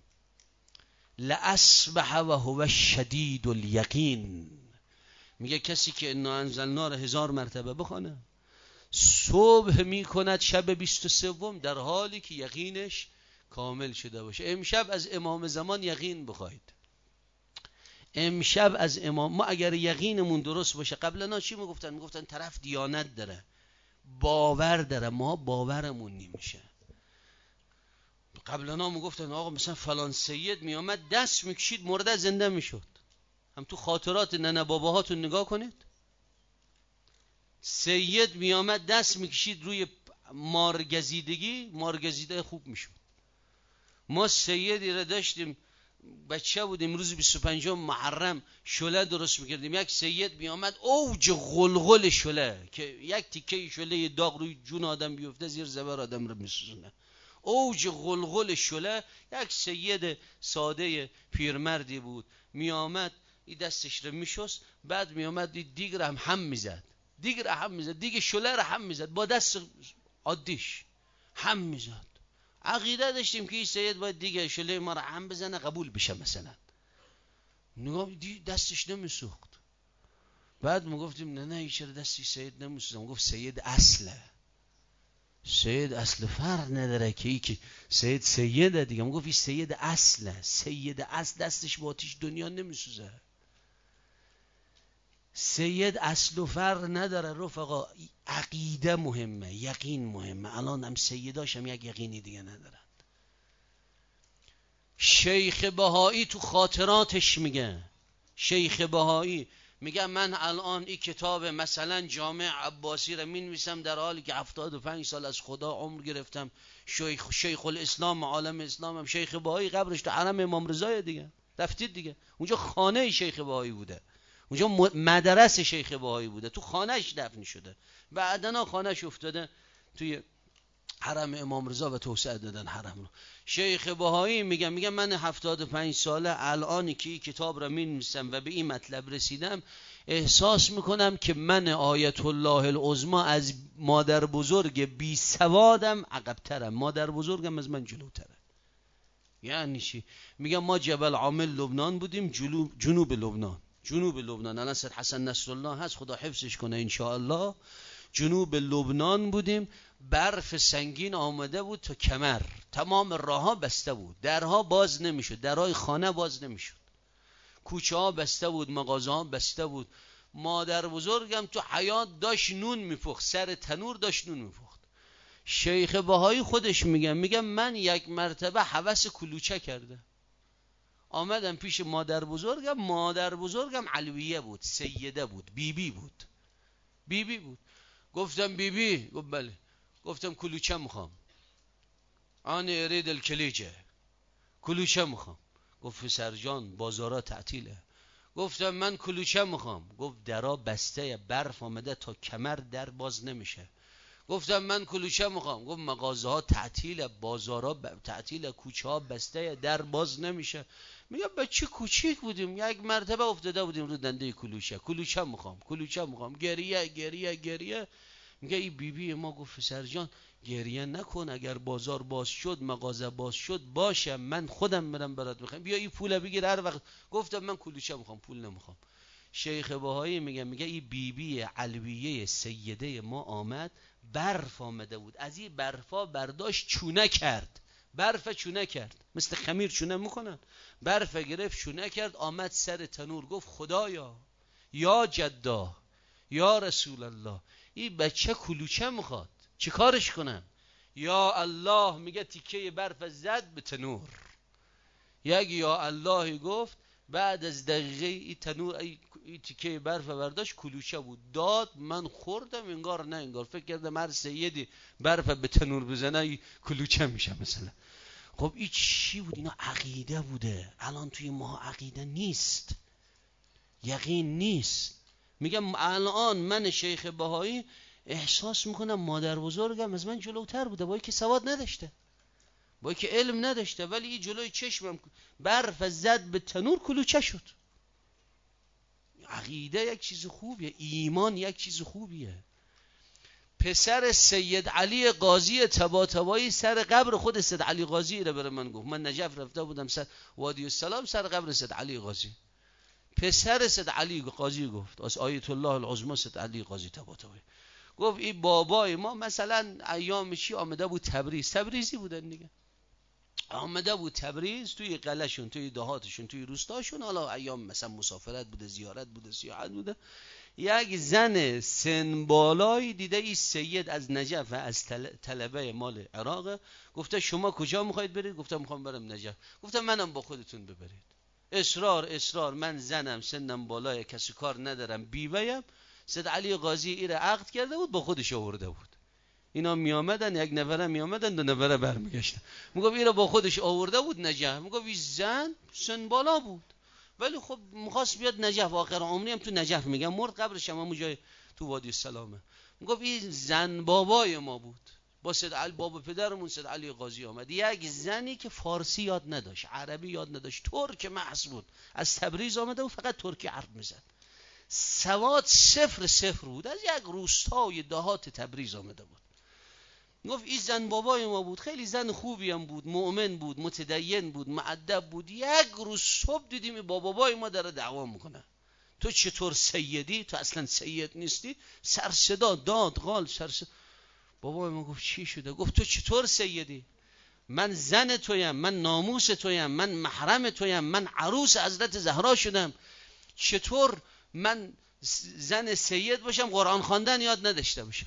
لأصبح و هو شدید الیقین. میگه کسی که انا انزلنا رو 1000 مرتبه بخونه صبح میکند شب 23 در حالی که یقینش کامل شده باشه. امشب از امام زمان یقین بخواید. امشب از امام، ما اگر یقینمون درست باشه، قبلا چی میگفتن طرف دیانت داره، باور داره، ما باورمون نمیشه. قبلا میگفتن آقا مثلا فلان سید میامد دست میکشید مرده زنده میشد. هم تو خاطرات ننه باباهاتون نگاه کنید، سید میامد دست میکشید روی مارگزیده خوب میشد. ما سیدی را داشتیم بچه بودیم، روز 25 محرم شله درست میکردیم. یک سید میامد اوج غلغل شله که یک تیکه شله داغ روی جون آدم بیفته زیر زبر آدم رو میسوزونه. اوج غلغل شله. یک سید ساده پیرمردی بود، میامد این دستش رو میشست، بعد میامد دیگ رو هم میزد، دیگ شله رو هم میزد با دست عادیش هم میزد. عقیده داشتیم که این سید باید دیگه شله ما رو هم بزنه قبول بشه مثلا. نگاه دستش نمیسوخت. بعد ما گفتیم نه این چرا دستش سید نمیسوزه؟ گفت سید اصله، سید اصل فرق نداره که ای که سیده دیگه. ما گفت این سید اصله، سید اصل دستش با آتیش دنیا نمیسوزه. سید اصل و فرق نداره رفقا. عقیده مهمه، یقین مهمه. الان هم سیداش هم یک یقینی دیگه ندارن. شیخ بهایی تو خاطراتش میگه، شیخ بهایی میگه من الان این کتاب مثلا جامع عباسی رو مینویسم در حالی که 75 سال از خدا عمر گرفتم. شیخ الاسلام عالم اسلام هم شیخ بهایی قبرش تو حرم امام رضا دیگه، رفتید دیگه اونجا خانه شیخ بهایی بوده، اونجا مدرسه شیخ بهایی بوده، تو خانهش دفن شده. بعدنا خانهش افتاده توی حرم امام رضا و توسعه دادن حرم رو. شیخ بهایی میگه من 75 ساله الان که کتاب را می‌نویسم و به این مطلب رسیدم، احساس میکنم که من آیت الله العظمی از مادر بزرگ بی سوادم عقب‌ترم، مادر بزرگم از من جلوتره. یعنی چی؟ میگم ما جبل عامل لبنان بودیم، جنوب لبنان الان سید حسن نصرالله هست خدا حفظش کنه ان شاء الله. جنوب لبنان بودیم، برف سنگین آمده بود تا کمر، تمام راهها بسته بود، درها باز نمیشد، درهای خانه باز نمیشد، کوچه ها بسته بود، مغازه ها بسته بود. مادر بزرگم تو حیات داشت نون میپخت، سر تنور داشت نون میپخت. شیخ بهایی خودش میگم من یک مرتبه هوس کلوچه کرده، آمدم پیش مادر بزرگم علویه بود، سیده بود، بیبی بود. گفتم بیبی؟ گفت بله. گفتم کلوچه میخوام، آن ارید الکلیجه، کلوچه میخوام. گفت پسر جان بازارا تعطیله. گفتم من کلوچه میخوام. گفت درا بسته، برف آمده تا کمر، در باز نمیشه. گفتم من کلوچه میخوام. گفت مغازه ها تعطیله، بازارا تعطیله، کوچه ها بسته، در باز نمیشه. میگم بچه کوچیک بودیم، یک مرتبه افتاده بودیم رو دنده کلوچه میخوام. گریه. میگه ای بیبی ما گفت پسر جان گریه نکن، اگر بازار باز شد، مغازه باز شد باشه، من خودم میرم برات میخوام، بیا این پول بگیر هر وقت. گفتم من کلوچه میخوام، پول نمیخوام. شیخ بهایی میگه ای بیبی علویه سیده ما آمد، برف آمده بود، از این برفا برداشت چونه کرد، برف چونه کرد، مثل خمیر چونه میکنن، برف گرفت چونه کرد، آمد سر تنور، گفت خدایا، یا جدا، یا رسول الله، این بچه کلوچه میخواد، چی کارش کنم؟ یا الله، میگه تیکه برف زد به تنور، یک یا الله گفت، بعد از دقیقه این تنور این تیکه برف برداشت، کلوچه بود، داد، من خوردم، انگار نه انگار، فکر کردم هر سیدی برف به تنور بزنه کلوچه میشه مثلا. خب این چی بود؟ اینا عقیده بوده. الان توی ما عقیده نیست، یقین نیست. میگم الان من شیخ بهایی احساس میکنم مادر بزرگم از من جلوتر بوده، با اینکه سواد نداشته، با اینکه علم نداشته، ولی این جلوی چشمم برف زد به تنور، کلوچه شد. عقیده یک چیز خوبیه، ایمان یک چیز خوبیه. پسر سید علی قاضی طباطبایی سر قبر خود سید علی قاضی رو برای من گفت. من نجف رفته بودم سر وادی السلام، سر قبر سید علی قاضی، پسر سید علی قاضی گفت، از آیت الله العظمی سید علی قاضی طباطبایی گفت این بابای ما مثلا ایام چی آمده بود تبریز، تبریزی بودن دیگه، آمده بود تبریز، توی قلعهشون، توی دهاتشون، توی روستاشون، حالا ایام مثلا مسافرت بوده، زیارت بوده، سیاحت بوده، یک زن سن بالایی دیده این سید از نجف و از طلبه مال عراق، گفته شما کجا میخواید برید؟ گفتم میخوام برم نجف. گفتم منم با خودتون ببرید. اصرار، من زنم، سنم بالای، کسی کار ندارم، بیوه‌ام. سید علی قاضی ایره عقد کرده بود، با خودش آورده بود. اینا می آمدن، یک نفره می آمدن، دو نفره برمیگشتن. میگم اینا با خودش آورده بود نجف. میگم این زن سن بالا بود، ولی خب میخواست بیاد نجف، آخر عمری هم تو نجف، میگم مرد، قبرش هم همون جای تو وادی السلامه. میگم این زن بابای ما بود، با سید علی، بابا پدرمون سید علی قاضی آمد، یک زنی که فارسی یاد نداشت، عربی یاد نداشت، ترک محض بود، از تبریز آمده و فقط ترکی حرف میزد، سواد صفر بود، از یک روستای دهات تبریز آمده بود. گفت این زن بابای ما بود، خیلی زن خوبی هم بود، مؤمن بود، متدین بود، مؤدب بود. یک روز صبح دیدیم با بابای ما داره دعوا میکنه. تو چطور سیدی؟ تو اصلا سید نیستی. سر صدا داد قال سر صدا. بابای ما گفت چی شده؟ گفت تو چطور سیدی؟ من زن تویم، من ناموس تویم، من محرم تویم، من عروس حضرت زهرا شدم. چطور من زن سید باشم قرآن خواندن یاد نداشته باشم؟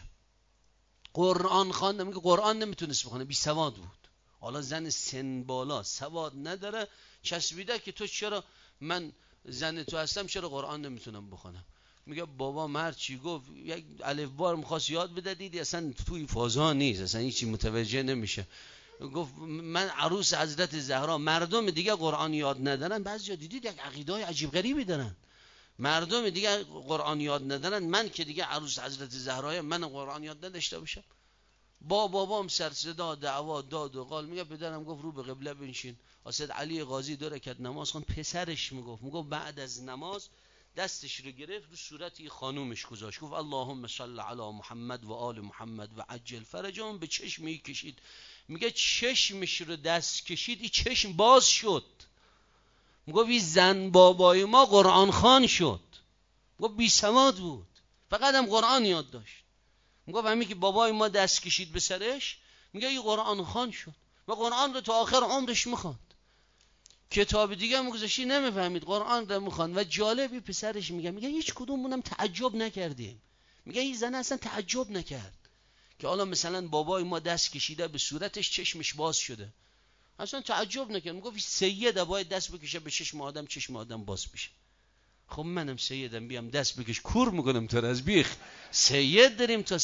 قرآن خواندن، میگه قرآن نمیتونست بخونه، بی سواد بود. حالا زن سن بالا سواد نداره، چسبیده که تو چرا من زن تو هستم چرا قرآن نمیتونم بخونم؟ میگه بابا مرد چی گفت؟ یک الف بار میخواست یاد بده، دیدی اصلا توی فازا نیست، اصلا هیچی متوجه نمیشه. گفت من عروس حضرت زهرا. مردم دیگه قرآن یاد ندارن، بعضیا دیدید یک عقیده‌های عجیب غریبی دارن. مردم دیگه قرآن یاد ندارن، من که دیگه عروس حضرت زهرا من قرآن یاد نداشته باشم؟ با بابام سر صدا دعوا داد و قال. میگه پدرم گفت رو به قبله بنشین. اسد علی قاضی 2 رکعت نماز خوند. پسرش میگفت بعد از نماز دستش رو گرفت رو صورت خانومش گذاشت، گفت اللهم صل علی محمد و آل محمد و عجل فرجهم. به چشمی کشید. میگه چشمش رو دست کشید، این چشم باز شد. میگه این زن بابای ما قرآن خوان شد. میگه بی سواد بود، فقط هم قرآن یاد داشت. میگه همین که بابای ما دست کشید به سرش، میگه این قرآن خوان شد و قرآن رو تا آخر عمرش میخواند. کتاب دیگه میگذاشتی نمیفهمید، قرآن رو میخواند. و جالبی پسرش میگه هیچ کدومونم تعجب نکردیم. میگه این زن اصلا تعجب نکرد که حالا مثلا بابای ما دست کشیده به صورتش چشمش باز شده، اصلا تعجب نکرد. میگه سیده باید دست بکشه به چشم آدم باز بشه. خب منم سیدم بیام دست بکش کور میکنم تو از بیخ. سید داریم تا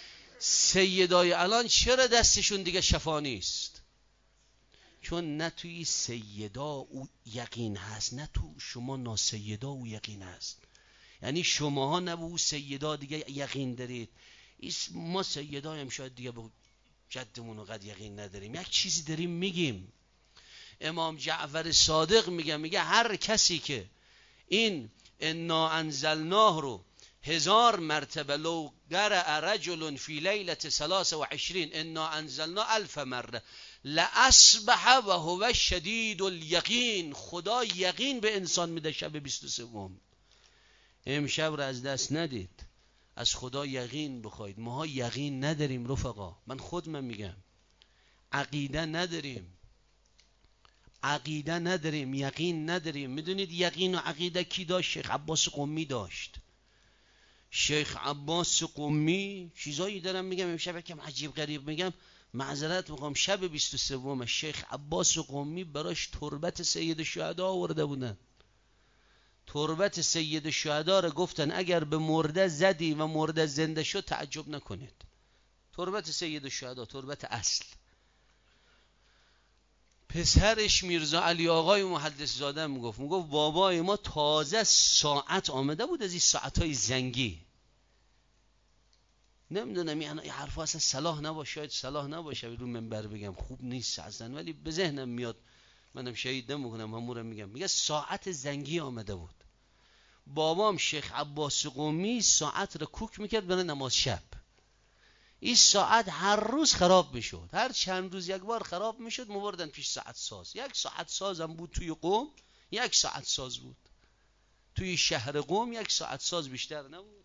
سیدای الان چرا دستشون دیگه شفا نیست؟ چون نه توی سیدا او یقین هست، نه تو شما ناسیدا او یقین هست. یعنی شماها نه به او سیدا دیگه یقین دارید، ما سیدا هم شاید دیگه به جدمون قد یقین نداریم. یک چیزی داریم میگیم. امام جعفر صادق میگه هر کسی که این انا انزلناه رو 1000 مرتبه لو قرأ رجل فی لیلة 23 انا انزلناه 1000 مره لأصبح و هو شدید الیقین. خدا یقین به انسان میده شب 23. امشب رو از دست ندید، از خدا یقین بخواید. ماها یقین نداریم رفقا، من خودم میگم عقیده نداریم، یقین نداریم. میدونید یقین و عقیده کی داشت؟ شیخ عباس قمی داشت. شیخ عباس قمی چیزایی دارم میگم امشب کم عجیب غریب میگم، معذرت میخوام. شب 23 شیخ عباس قمی براش تربت سید الشهدا آورده بودن. تربت سید الشهدا رو گفتن اگر به مرده زدی و مرده زنده شد تعجب نکنید. تربت سید الشهدا، تربت اصل. پسرش میرزا علی آقای محدث زاده میگفت بابای ما تازه ساعت آمده بود از این ساعتهای زنگی. نمیدونم این حرفا اصلا صلاح نباشه، شاید صلاح نباشه رو منبر بگم، خوب نیست اصلا، ولی به ذهنم میاد، منم شهید نمیکنم، همورم میگه ساعت زنگی آمده بود. بابام شیخ عباس قمی ساعت رو کوک میکرد برای نماز شب. این ساعت هر روز خراب میشد، هر چند روز یک بار خراب میشد، موردن پیش ساعت ساز. یک ساعت ساز هم بود توی قم، یک ساعت ساز بود توی شهر قم، یک ساعت ساز بیشتر نبود.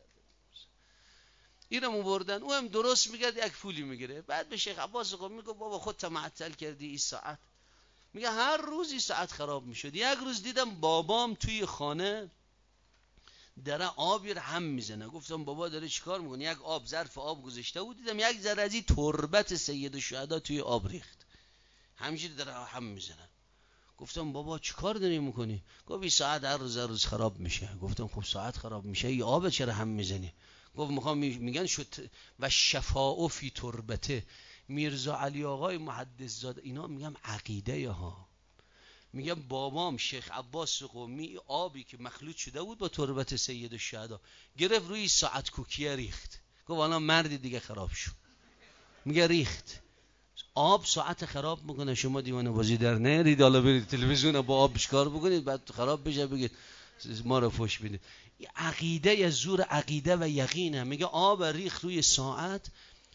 اینو موردن، او هم درست میگرد، یک پولی میگیره. بعد به شیخ عباس قمی میگه بابا خودت معطل کردی این ساعت. میگه هر روز این ساعت خراب میشد. یک روز دیدم بابام توی خانه داره آبی رو هم میزنه. گفتم بابا داره چیکار میکنه؟ یک آب ظرف آب گذاشته بود، دیدم یک ذره از این تربت سید الشهدا توی آب ریخت، همینجوری داره هم میزنه. گفتم بابا چیکار داری میکنی؟ گفت این ساعت هر روز خراب میشه. گفتم خب ساعت خراب میشه، این آب چرا هم میزنی؟ گفت میگن شد و شفاء فی تربته. میرزا علی آقای محدث زاده اینا میگم عقیده ها. میگم بابام شیخ عباس قمی آبی که مخلوط شده بود با تربت سید الشهدا گرفت روی ساعت کوکیه ریخت. گفت الان مردی دیگه خراب شد. میگه ریخت آب ساعت خراب میکنه، شما دیوانه بازی در نرید، حالا برید تلویزیون با آب کار بکنید بعد خراب بشه بگید ما رو فوش بدید. عقیده از زور عقیده و یقینه. میگه آب ریخت روی ساعت،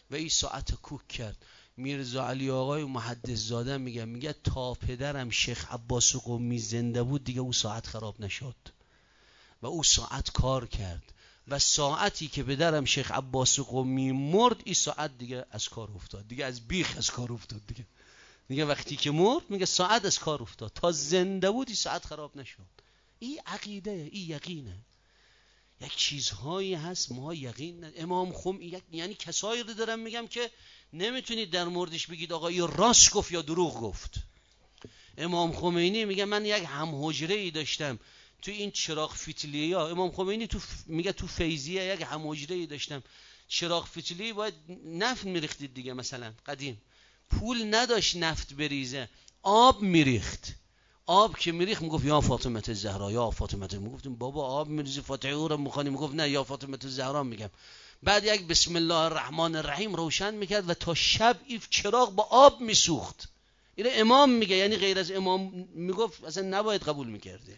و این ساعت کوک کرد. میرزا علی آقای محدث زاده میگه تا پدرم شیخ عباس قمی زنده بود دیگه او ساعت خراب نشد و او ساعت کار کرد و ساعتی که پدرم شیخ عباس قمی مرد این ساعت دیگه از کار افتاد، دیگه از بیخ از کار افتاد دیگه وقتی که مرد میگه ساعت از کار افتاد، تا زنده بود این ساعت خراب نشد. این عقیده، این یقینه. یک چیزهایی هست ما یقین امام خمینی یعنی کسایی رو دارم میگم که نمیتونید در موردش بگید آقا این راست گفت یا دروغ گفت. امام خمینی میگه من یک هم حجره ای داشتم تو این چراغ فتیلیه ها. امام خمینی میگه تو فیضیه یک هم حجره ای داشتم، چراغ فتیلی باید نفت میریختید دیگه، مثلا قدیم پول نداشت نفت بریزه، آب میریخت. آب که میریخت میگفت یا فاطمه الزهرا یا فاطمه. میگفتیم بابا آب میریزی فاتحه او رو میخوانی؟ میگفت نه یا فاطمه الزهرا میگم. بعد یک بسم الله الرحمن الرحیم روشن میکرد و تا شب این چراغ با آب میسوخت. اینو امام میگه، یعنی غیر از امام میگفت اصلا نباید قبول میکرده.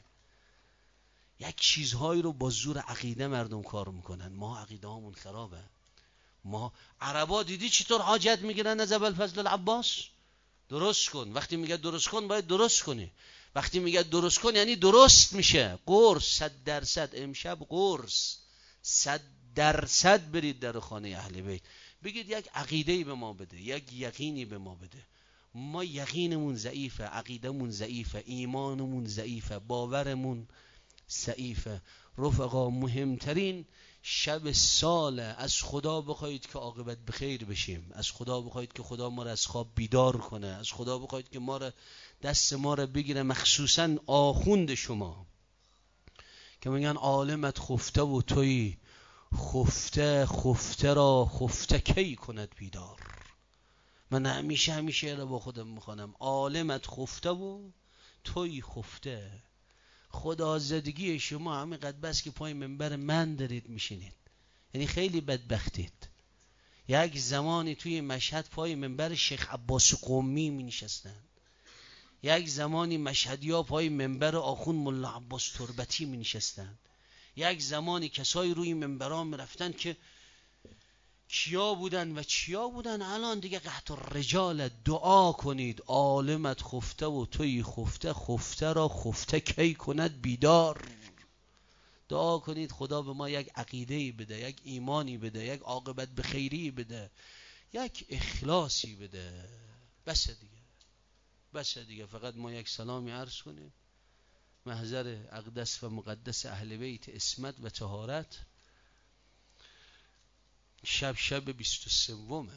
یک چیزهایی رو با زور عقیده مردم کار میکنن. ما عقیده هامون خرابه. ما عربا دیدی چطور حاجت میگیرن از ابوالفضل العباس؟ درست کن. وقتی میگه درست کن باید درست کنی. وقتی میگه درست کن یعنی درست میشه. قرص 100%. امشب قرص 100% برید در خانه اهل بیت بگید یک عقیده‌ای به ما بده، یک یقینی به ما بده. ما یقینمون ضعیفه، عقیدمون ضعیفه، ایمانمون ضعیفه، باورمون ضعیفه. رفقا مهمترین شب سال از خدا بخواید که عاقبت بخیر بشیم، از خدا بخواید که خدا ما را از خواب بیدار کنه، از خدا بخواید که ما را دست ما را بگیره، مخصوصا آخوند شما که میگن عالمت خفته و توی خفته، خفته را خفته کی کند بیدار. من همیشه را با خودم میخوانم عالمت خفته و توی خفته. خدا زدگی شما همینقدر بس که پای منبر من دارید میشینید، یعنی خیلی بدبختید. یک زمانی توی مشهد پای منبر شیخ عباس قمی می نشستن، یک زمانی مشهدیا پای منبر آخوند ملا عباس تربتی می نشستن، یک زمانی کسایی روی منبرها می رفتن که کیا بودن و چیا بودن. الان دیگه قحط الرجال. دعا کنید عالمت خفته و توی خفته، خفته را خفته کی کند بیدار. دعا کنید خدا به ما یک عقیده‌ای بده، یک ایمانی بده، یک عاقبت بخیری بده، یک اخلاصی بده. بس دیگه فقط ما یک سلامی عرض کنیم محضر اقدس و مقدس اهل بیت عصمت و طهارت. شب 23،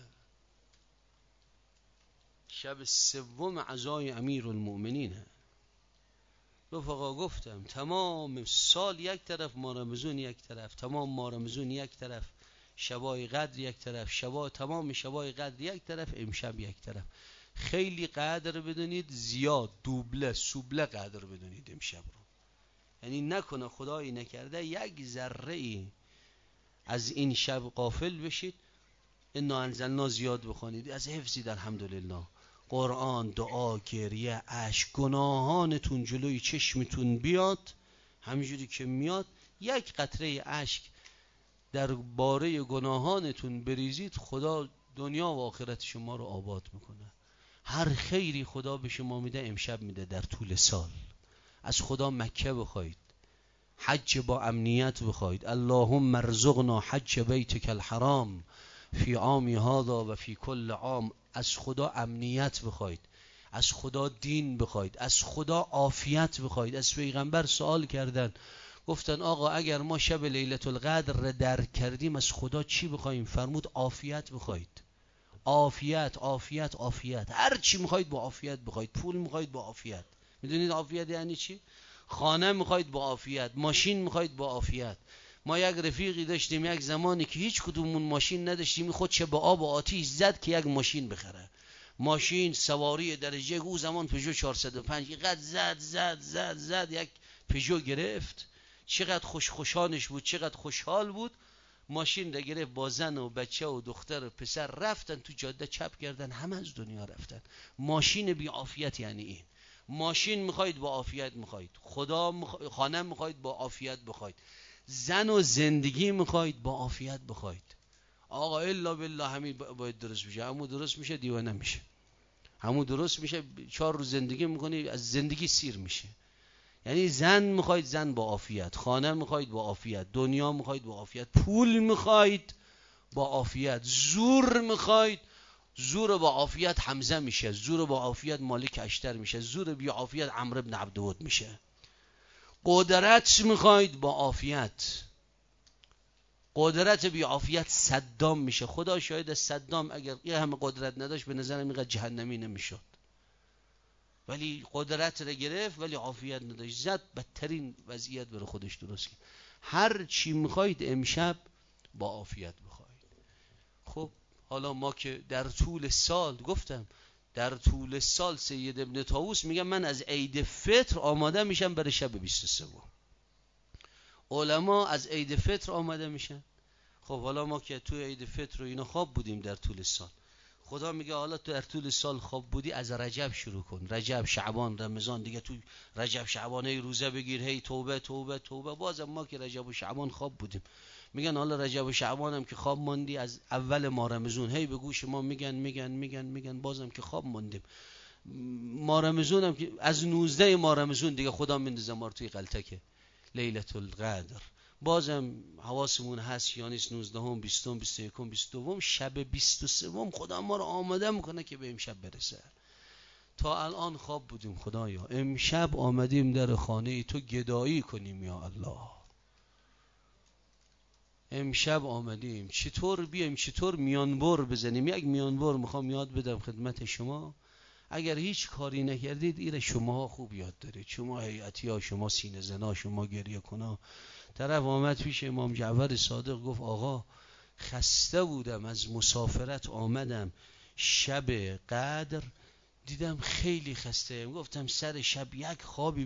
شب 3 عزای امیرالمؤمنینه. رفقا گفتم تمام سال یک طرف، ماه رمضان یک طرف، تمام ماه رمضان یک طرف، شبای قدر یک طرف، تمام شبای قدر یک طرف، امشب یک طرف. خیلی قدر بدونید، زیاد دوبله سوبله قدر بدونید امشب رو. یعنی نکنه خدایی نکرده یک ذره ای از این شب غافل بشید. انا انزلنا زیاد بخونید، از حفظید الحمدلله. قرآن، دعا، گریه، اشک، گناهانتون جلوی چشمتون بیاد، همینجوری که میاد یک قطره اشک در باره گناهانتون بریزید، خدا دنیا و آخرت شما رو آباد میکنه. هر خیری خدا به شما میده امشب میده در طول سال. از خدا مکه بخواید، حج با امنیت بخواید. اللهم ارزقنا حج بیتک الحرام فی عامی هذا و فی کل عام. از خدا امنیت بخواید، از خدا دین بخواید، از خدا عافیت بخواید. از پیغمبر سوال کردن، گفتن آقا اگر ما شب لیلة القدر را درک کردیم از خدا چی بخوایم؟ فرمود عافیت بخواید. عافیت، عافیت، عافیت. هر چی میخواید با عافیت بخواید. پول میخواید با عافیت. میدونید عافیت یعنی چی؟ خانه میخواید با عافیت، ماشین میخواید با عافیت. ما یک رفیقی داشتیم یک زمانی که هیچ کدومون ماشین نداشتیم، خود چه با آب و آتیش زد که یک ماشین بخره. ماشین سواری درجه، او زمان پژو 405 قد زد یک پژو گرفت. چقدر خوشحالش بود، چقدر خوشحال بود. ماشین را گرفت، با زن و بچه و دختر و پسر رفتن تو جاده، چپ کردن، همه از دنیا رفتن. ماشین بی عافیت یعنی این. ماشین میخواید با عافیت میخواید، خانه میخواید با عافیت بخواید، زن و زندگی میخواید با عافیت بخواید. آقا الا بالله همین باید درست میشه، همون درست میشه دیوانه میشه، همون درست میشه 4 روز زندگی میکنی از زندگی سیر میشه. یعنی زن میخواید زن با عافیت، خانه میخواید با عافیت، دنیا میخواید با عافیت، پول میخواید با عافیت، زور میخواید، زور با عافیت حمزه میشه، زور با عافیت مالک اشتر میشه، زور بی عافیت عمرو بن عبدود میشه. قدرت میخواید با عافیت، قدرت بی عافیت صدام میشه. خدا شاید صدام اگر یه همه قدرت نداشت به نظرم اینقدر جهنمی نمیشد، ولی قدرت رو گرفت ولی عافیت نداشت، زد بدترین وضعیت برای خودش درست کرد. هر چی میخواید امشب با عافیت بخواید. خب حالا ما که در طول سال گفتم، در طول سال سید ابن طاووس میگم من از عید فطر آماده میشم برای شب 23. علما از عید فطر آماده میشن. خب حالا ما که توی عید فطر و اینا خواب بودیم در طول سال، خدا میگه حالا تو در طول سال خواب بودی، از رجب شروع کن، رجب، شعبان، رمضان دیگه، تو رجب شعبان هی روزه بگیر، هی توبه توبه توبه. بازم ما که رجب و شعبان خواب بودیم، میگن حالا رجب و شعبان هم که خواب ماندی، از اول ماه رمضان هی به گوش ما میگن بازم که خواب ماندیم. ماه رمضان هم که از 19 ماه رمضان دیگه خدا میندازه ما رو توی غلطکه لیلة القدر. بازم حواسمون هست یا نیست 19 20 21 22 شب 23 خدا ما رو آماده میکنه که به امشب برسه. تا الان خواب بودیم خدایا، امشب آمدیم در خانه تو گدایی کنیم یا الله. امشب آمدیم چطور بیایم، چطور میانبر بزنیم. یک میانبر میخوام یاد بدم خدمت شما. اگر هیچ کاری نکردید ایره شما خوب یاد دارید، شما هیئتی ها، شما سینه زنا، شما گریه کنا. طرف آمد پیش امام جعفر صادق گفت آقا خسته بودم از مسافرت آمدم شب قدر دیدم خیلی خسته ام، گفتم سر شب یک خوابی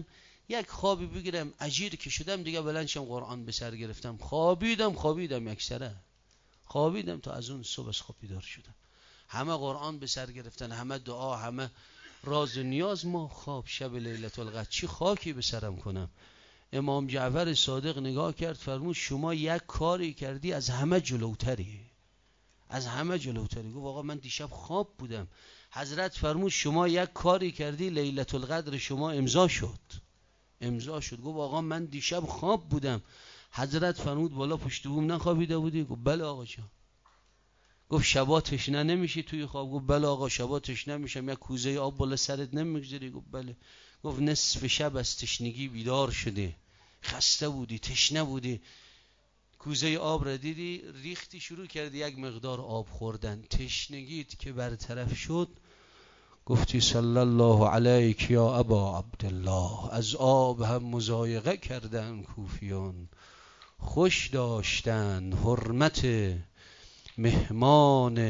بگیرم اجیر که شدم دیگه بلند شم قرآن به سر گرفتم، خوابیدم یک سره خوابیدم تا از اون صبح از خواب بیدار شدم. همه قرآن به سر گرفتن، همه دعا، همه راز و نیاز. ما خواب شب لیلة القدر چی خاکی به سرم کنم. امام جعفر صادق نگاه کرد فرمود شما یک کاری کردی از همه جلوتری، از همه جلوتری. گفت آقا من دیشب خواب بودم. حضرت فرمود شما یک کاری کردی لیلة القدر شما امضا شد. گفت آقا من دیشب خواب بودم. حضرت فرمود بالا پشت بوم نخوابیده بودی؟ گفت بله آقا جان. گفت شبا تشنه نمیشی توی خواب؟ گفت بله آقا شبا تشنه میشم. یک کوزه آب بالا سرت نمیگذاری؟ گفت بله. گفت نصف شب از تشنگی بیدار شدی، خسته بودی، تشنه بودی، کوزه آب را دیدی ریختی، شروع کردی یک مقدار آب خوردن، تشنگیت که برطرف شد گفتی صلی الله علیک یا ابا عبدالله. از آب هم مضایقه کردن کوفیان، خوش داشتن حرمت مهمان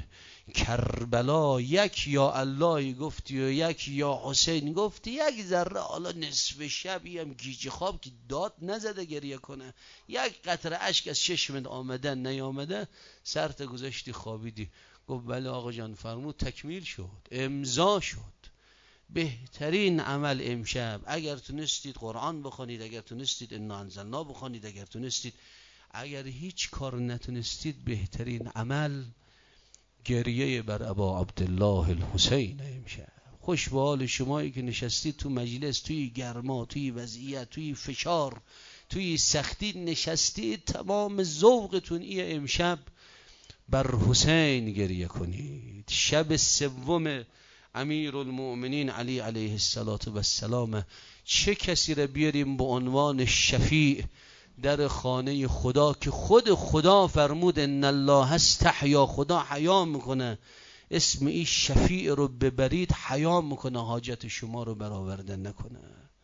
کربلا. یک یا الله گفتی و یک یا حسین گفتی، یک ذره حالا نصف شبی هم گیج خواب که داد نزده گریه کنه، یک قطره اشک از چشمت آمده نیامده، سرت گذاشتی خوابیدی. گفت بله آقا جان. فرمود تکمیل شد، امضا شد. بهترین عمل امشب اگر تونستید قرآن بخونید، اگر تونستید انا انزلنا بخونید، اگر هیچ کار نتونستید بهترین عمل گریه بر ابا عبدالله الحسین امشب. خوش به حال شمایی که نشستید تو مجلس، توی گرما، توی وضعیت، توی فشار، توی سختی نشستید، تمام ذوقتون ایه امشب بر حسین گریه کنید. شب 3 امیرالمؤمنین علی علیه السلام. چه کسی را بیاریم به عنوان شفیع در خانه خدا که خود خدا فرمود ان الله استحیا، خدا حیا میکنه اسم این شفیع رو ببرید، حیا میکنه حاجت شما رو برآورده نکنه.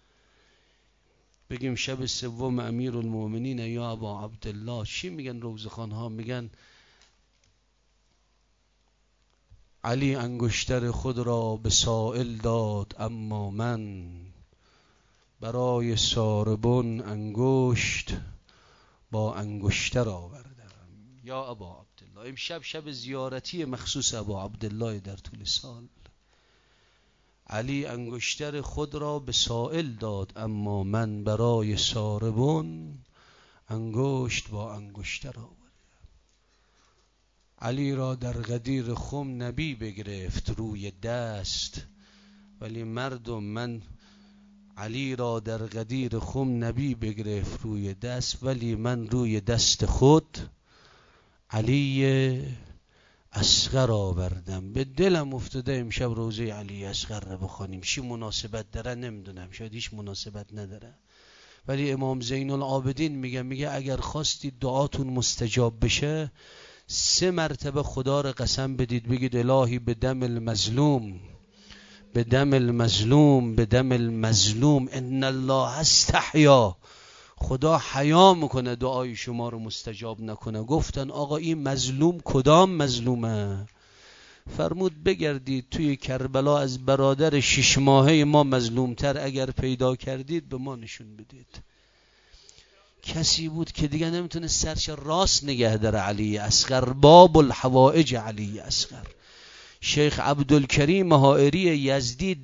بگیم شب 3 امیرالمؤمنین یا ابا عبدالله. چی میگن روزخوان ها؟ میگن علی انگشتر خود را به سائل داد، اما من برای ساربون انگشت با انگشتر آوردم. یا ابا عبدالله. امشب شب زیارتی مخصوص ابا عبدالله در طول سال. علی انگشتر خود را به سائل داد، اما من برای ساربون انگشت با انگشتر آوردم. علی را در غدیر خم نبی بگرفت روی دست، ولی مردم من علی را در غدیر خم نبی بگرفت روی دست، ولی من روی دست خود علی اصغر آوردم. به دلم افتاده امشب روزه علی اصغر رو بخوانیم. چی مناسبت داره نمیدونم، شاید هیچ مناسبت نداره، ولی امام زین العابدین میگه اگر خواستید دعاتون مستجاب بشه 3 مرتبه خدا رو قسم بدید، بگید الهی به دم المظلوم، به دم المظلوم، به دم المظلوم ان الله استحیا. خدا حیا میکنه دعای شما رو مستجاب نکنه. گفتن آقا این مظلوم کدام مظلومه؟ فرمود بگردید توی کربلا از برادر 6 ماهه ما مظلومتر اگر پیدا کردید به ما نشون بدید. کسی بود که دیگه نمیتونه سرش راست نگه داره. علی اصغر باب الحوائج علی اصغر. شیخ عبدالکریم حائری یزدی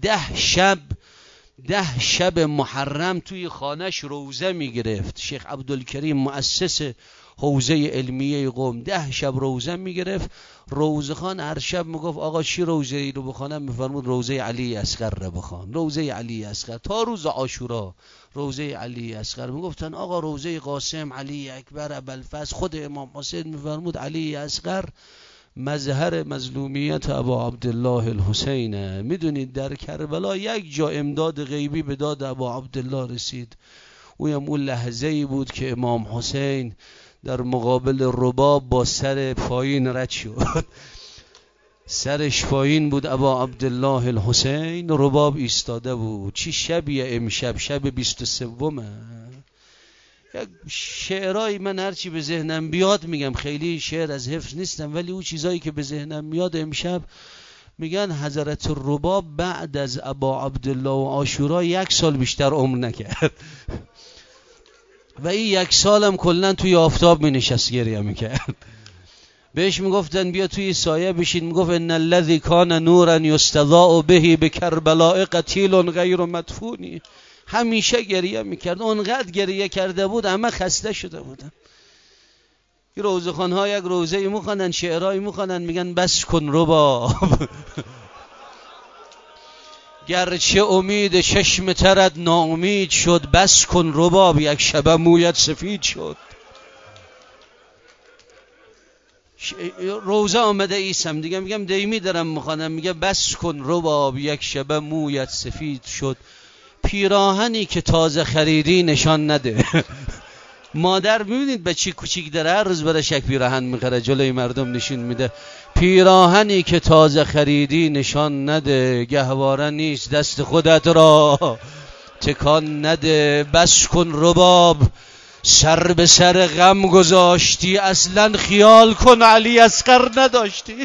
10 شب محرم توی خانهش روزه میگرفت. شیخ عبدالکریم مؤسس حوزه علمیه قم 10 شب روزه میگرفت. روزخان هر شب میگفت آقا چی روزه ای رو بخوانم؟ میفرمود روزه علی اصغر رو بخوان، روزه علی اصغر. تا روز عاشورا روزه علی اصغر. میگفتن آقا روزه قاسم، علی اکبر، ابوالفضل، خود امام حسین، میفرمود علی اصغر مظهر مظلومیت ابا عبدالله الحسین. میدونید در کربلا یک جا امداد غیبی به داد ابا عبدالله رسید، اون لحظه ای بود که امام حسین در مقابل رباب با سر پایین رد شد. سرش پایین بود ابا عبدالله الحسین، رباب ایستاده بود. چی شبیه امشب؟ شب 23. یک شعرهای من هرچی به ذهنم بیاد میگم، خیلی شعر از حفظ نیستم، ولی اون چیزایی که به ذهنم میاد امشب میگن حضرت رباب بعد از ابا عبدالله و عاشورا 1 سال بیشتر عمر نکرد و این 1 سالم کلن توی آفتاب می نشست گریه میکرد. بهش میگفتن بیا توی سایه بشین، میگفت ان الذی کان نورا یستضاء به بکربلاء قتیل غیر مدفونی. همیشه گریه میکرد، اونقدر گریه کرده بود همه خسته شده بودن. این روزخوان ها یک روزه میخوانن، شعرهای میخوانن، میگن بس کن رباب گرچه امید چشم ترت ناامید شد، بس کن رباب یک شبه مویت سفید شد. روزه آمده ایسم دیگه، میگم دیمی دارم میخوانم، میگه بس کن رباب یک شبه مویت سفید شد. پیراهنی که تازه خریدی نشان نده. مادر میبینید بچه کوچیک داره هر روز برای شک پیراهن میخره جلوی مردم نشون میده. پیراهنی که تازه خریدی نشان نده، گهواره نیست دست خودت را تکان نده. بس کن رباب سر به سر غم گذاشتی، اصلا خیال کن علی اصغر نداشتی.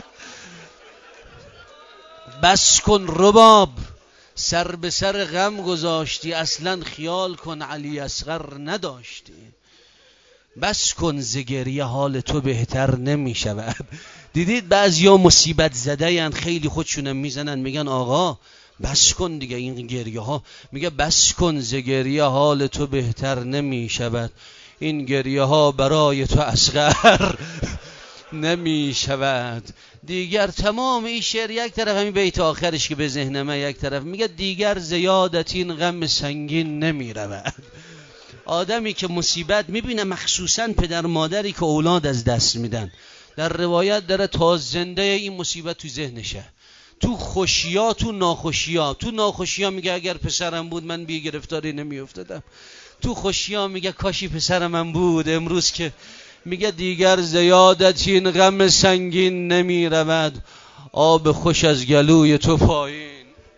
بس کن رباب سر به سر غم گذاشتی، اصلا خیال کن علی اصغر نداشتی. بس کن ز گریه حال تو بهتر نمی شود. دیدید بعضیا مصیبت زده یان خیلی خودشونم میزنن، میگن آقا بس کن دیگه این گریه ها. میگه بس کن ز گریه حال تو بهتر نمی شود، این گریه ها برای تو اصغر نمی شود. دیگر تمام این شعر یک طرف، همین بیت آخرش که به ذهنم یک طرف میگه دیگر زیادت این غم سنگین نمی رود. آدمی که مصیبت میبینه، مخصوصا پدر مادری که اولاد از دست میدن، در روایت داره تا زنده این مصیبت تو ذهنشه، تو خوشیا تو ناخوشیا. تو ناخوشیا میگه اگر پسرم بود من بی گرفتاری نمیافتادم، تو خوشیا میگه کاشی پسر من بود امروز که. میگه دیگر زیادت این غم سنگین نمی رود، آب خوش از گلوی تو پایین.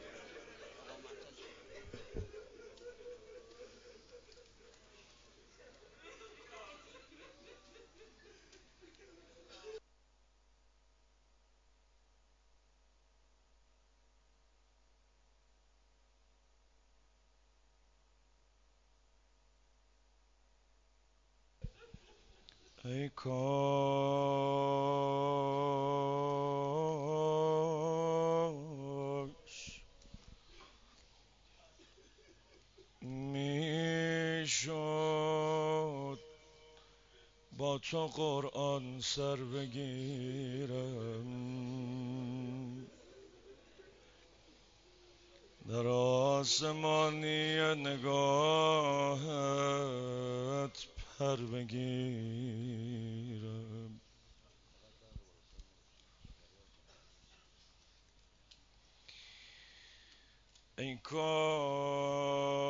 ای کاش میشد با با تو قرآن سر بگیرم، در آسمانی نگاهت پر بگیرم. ای کاش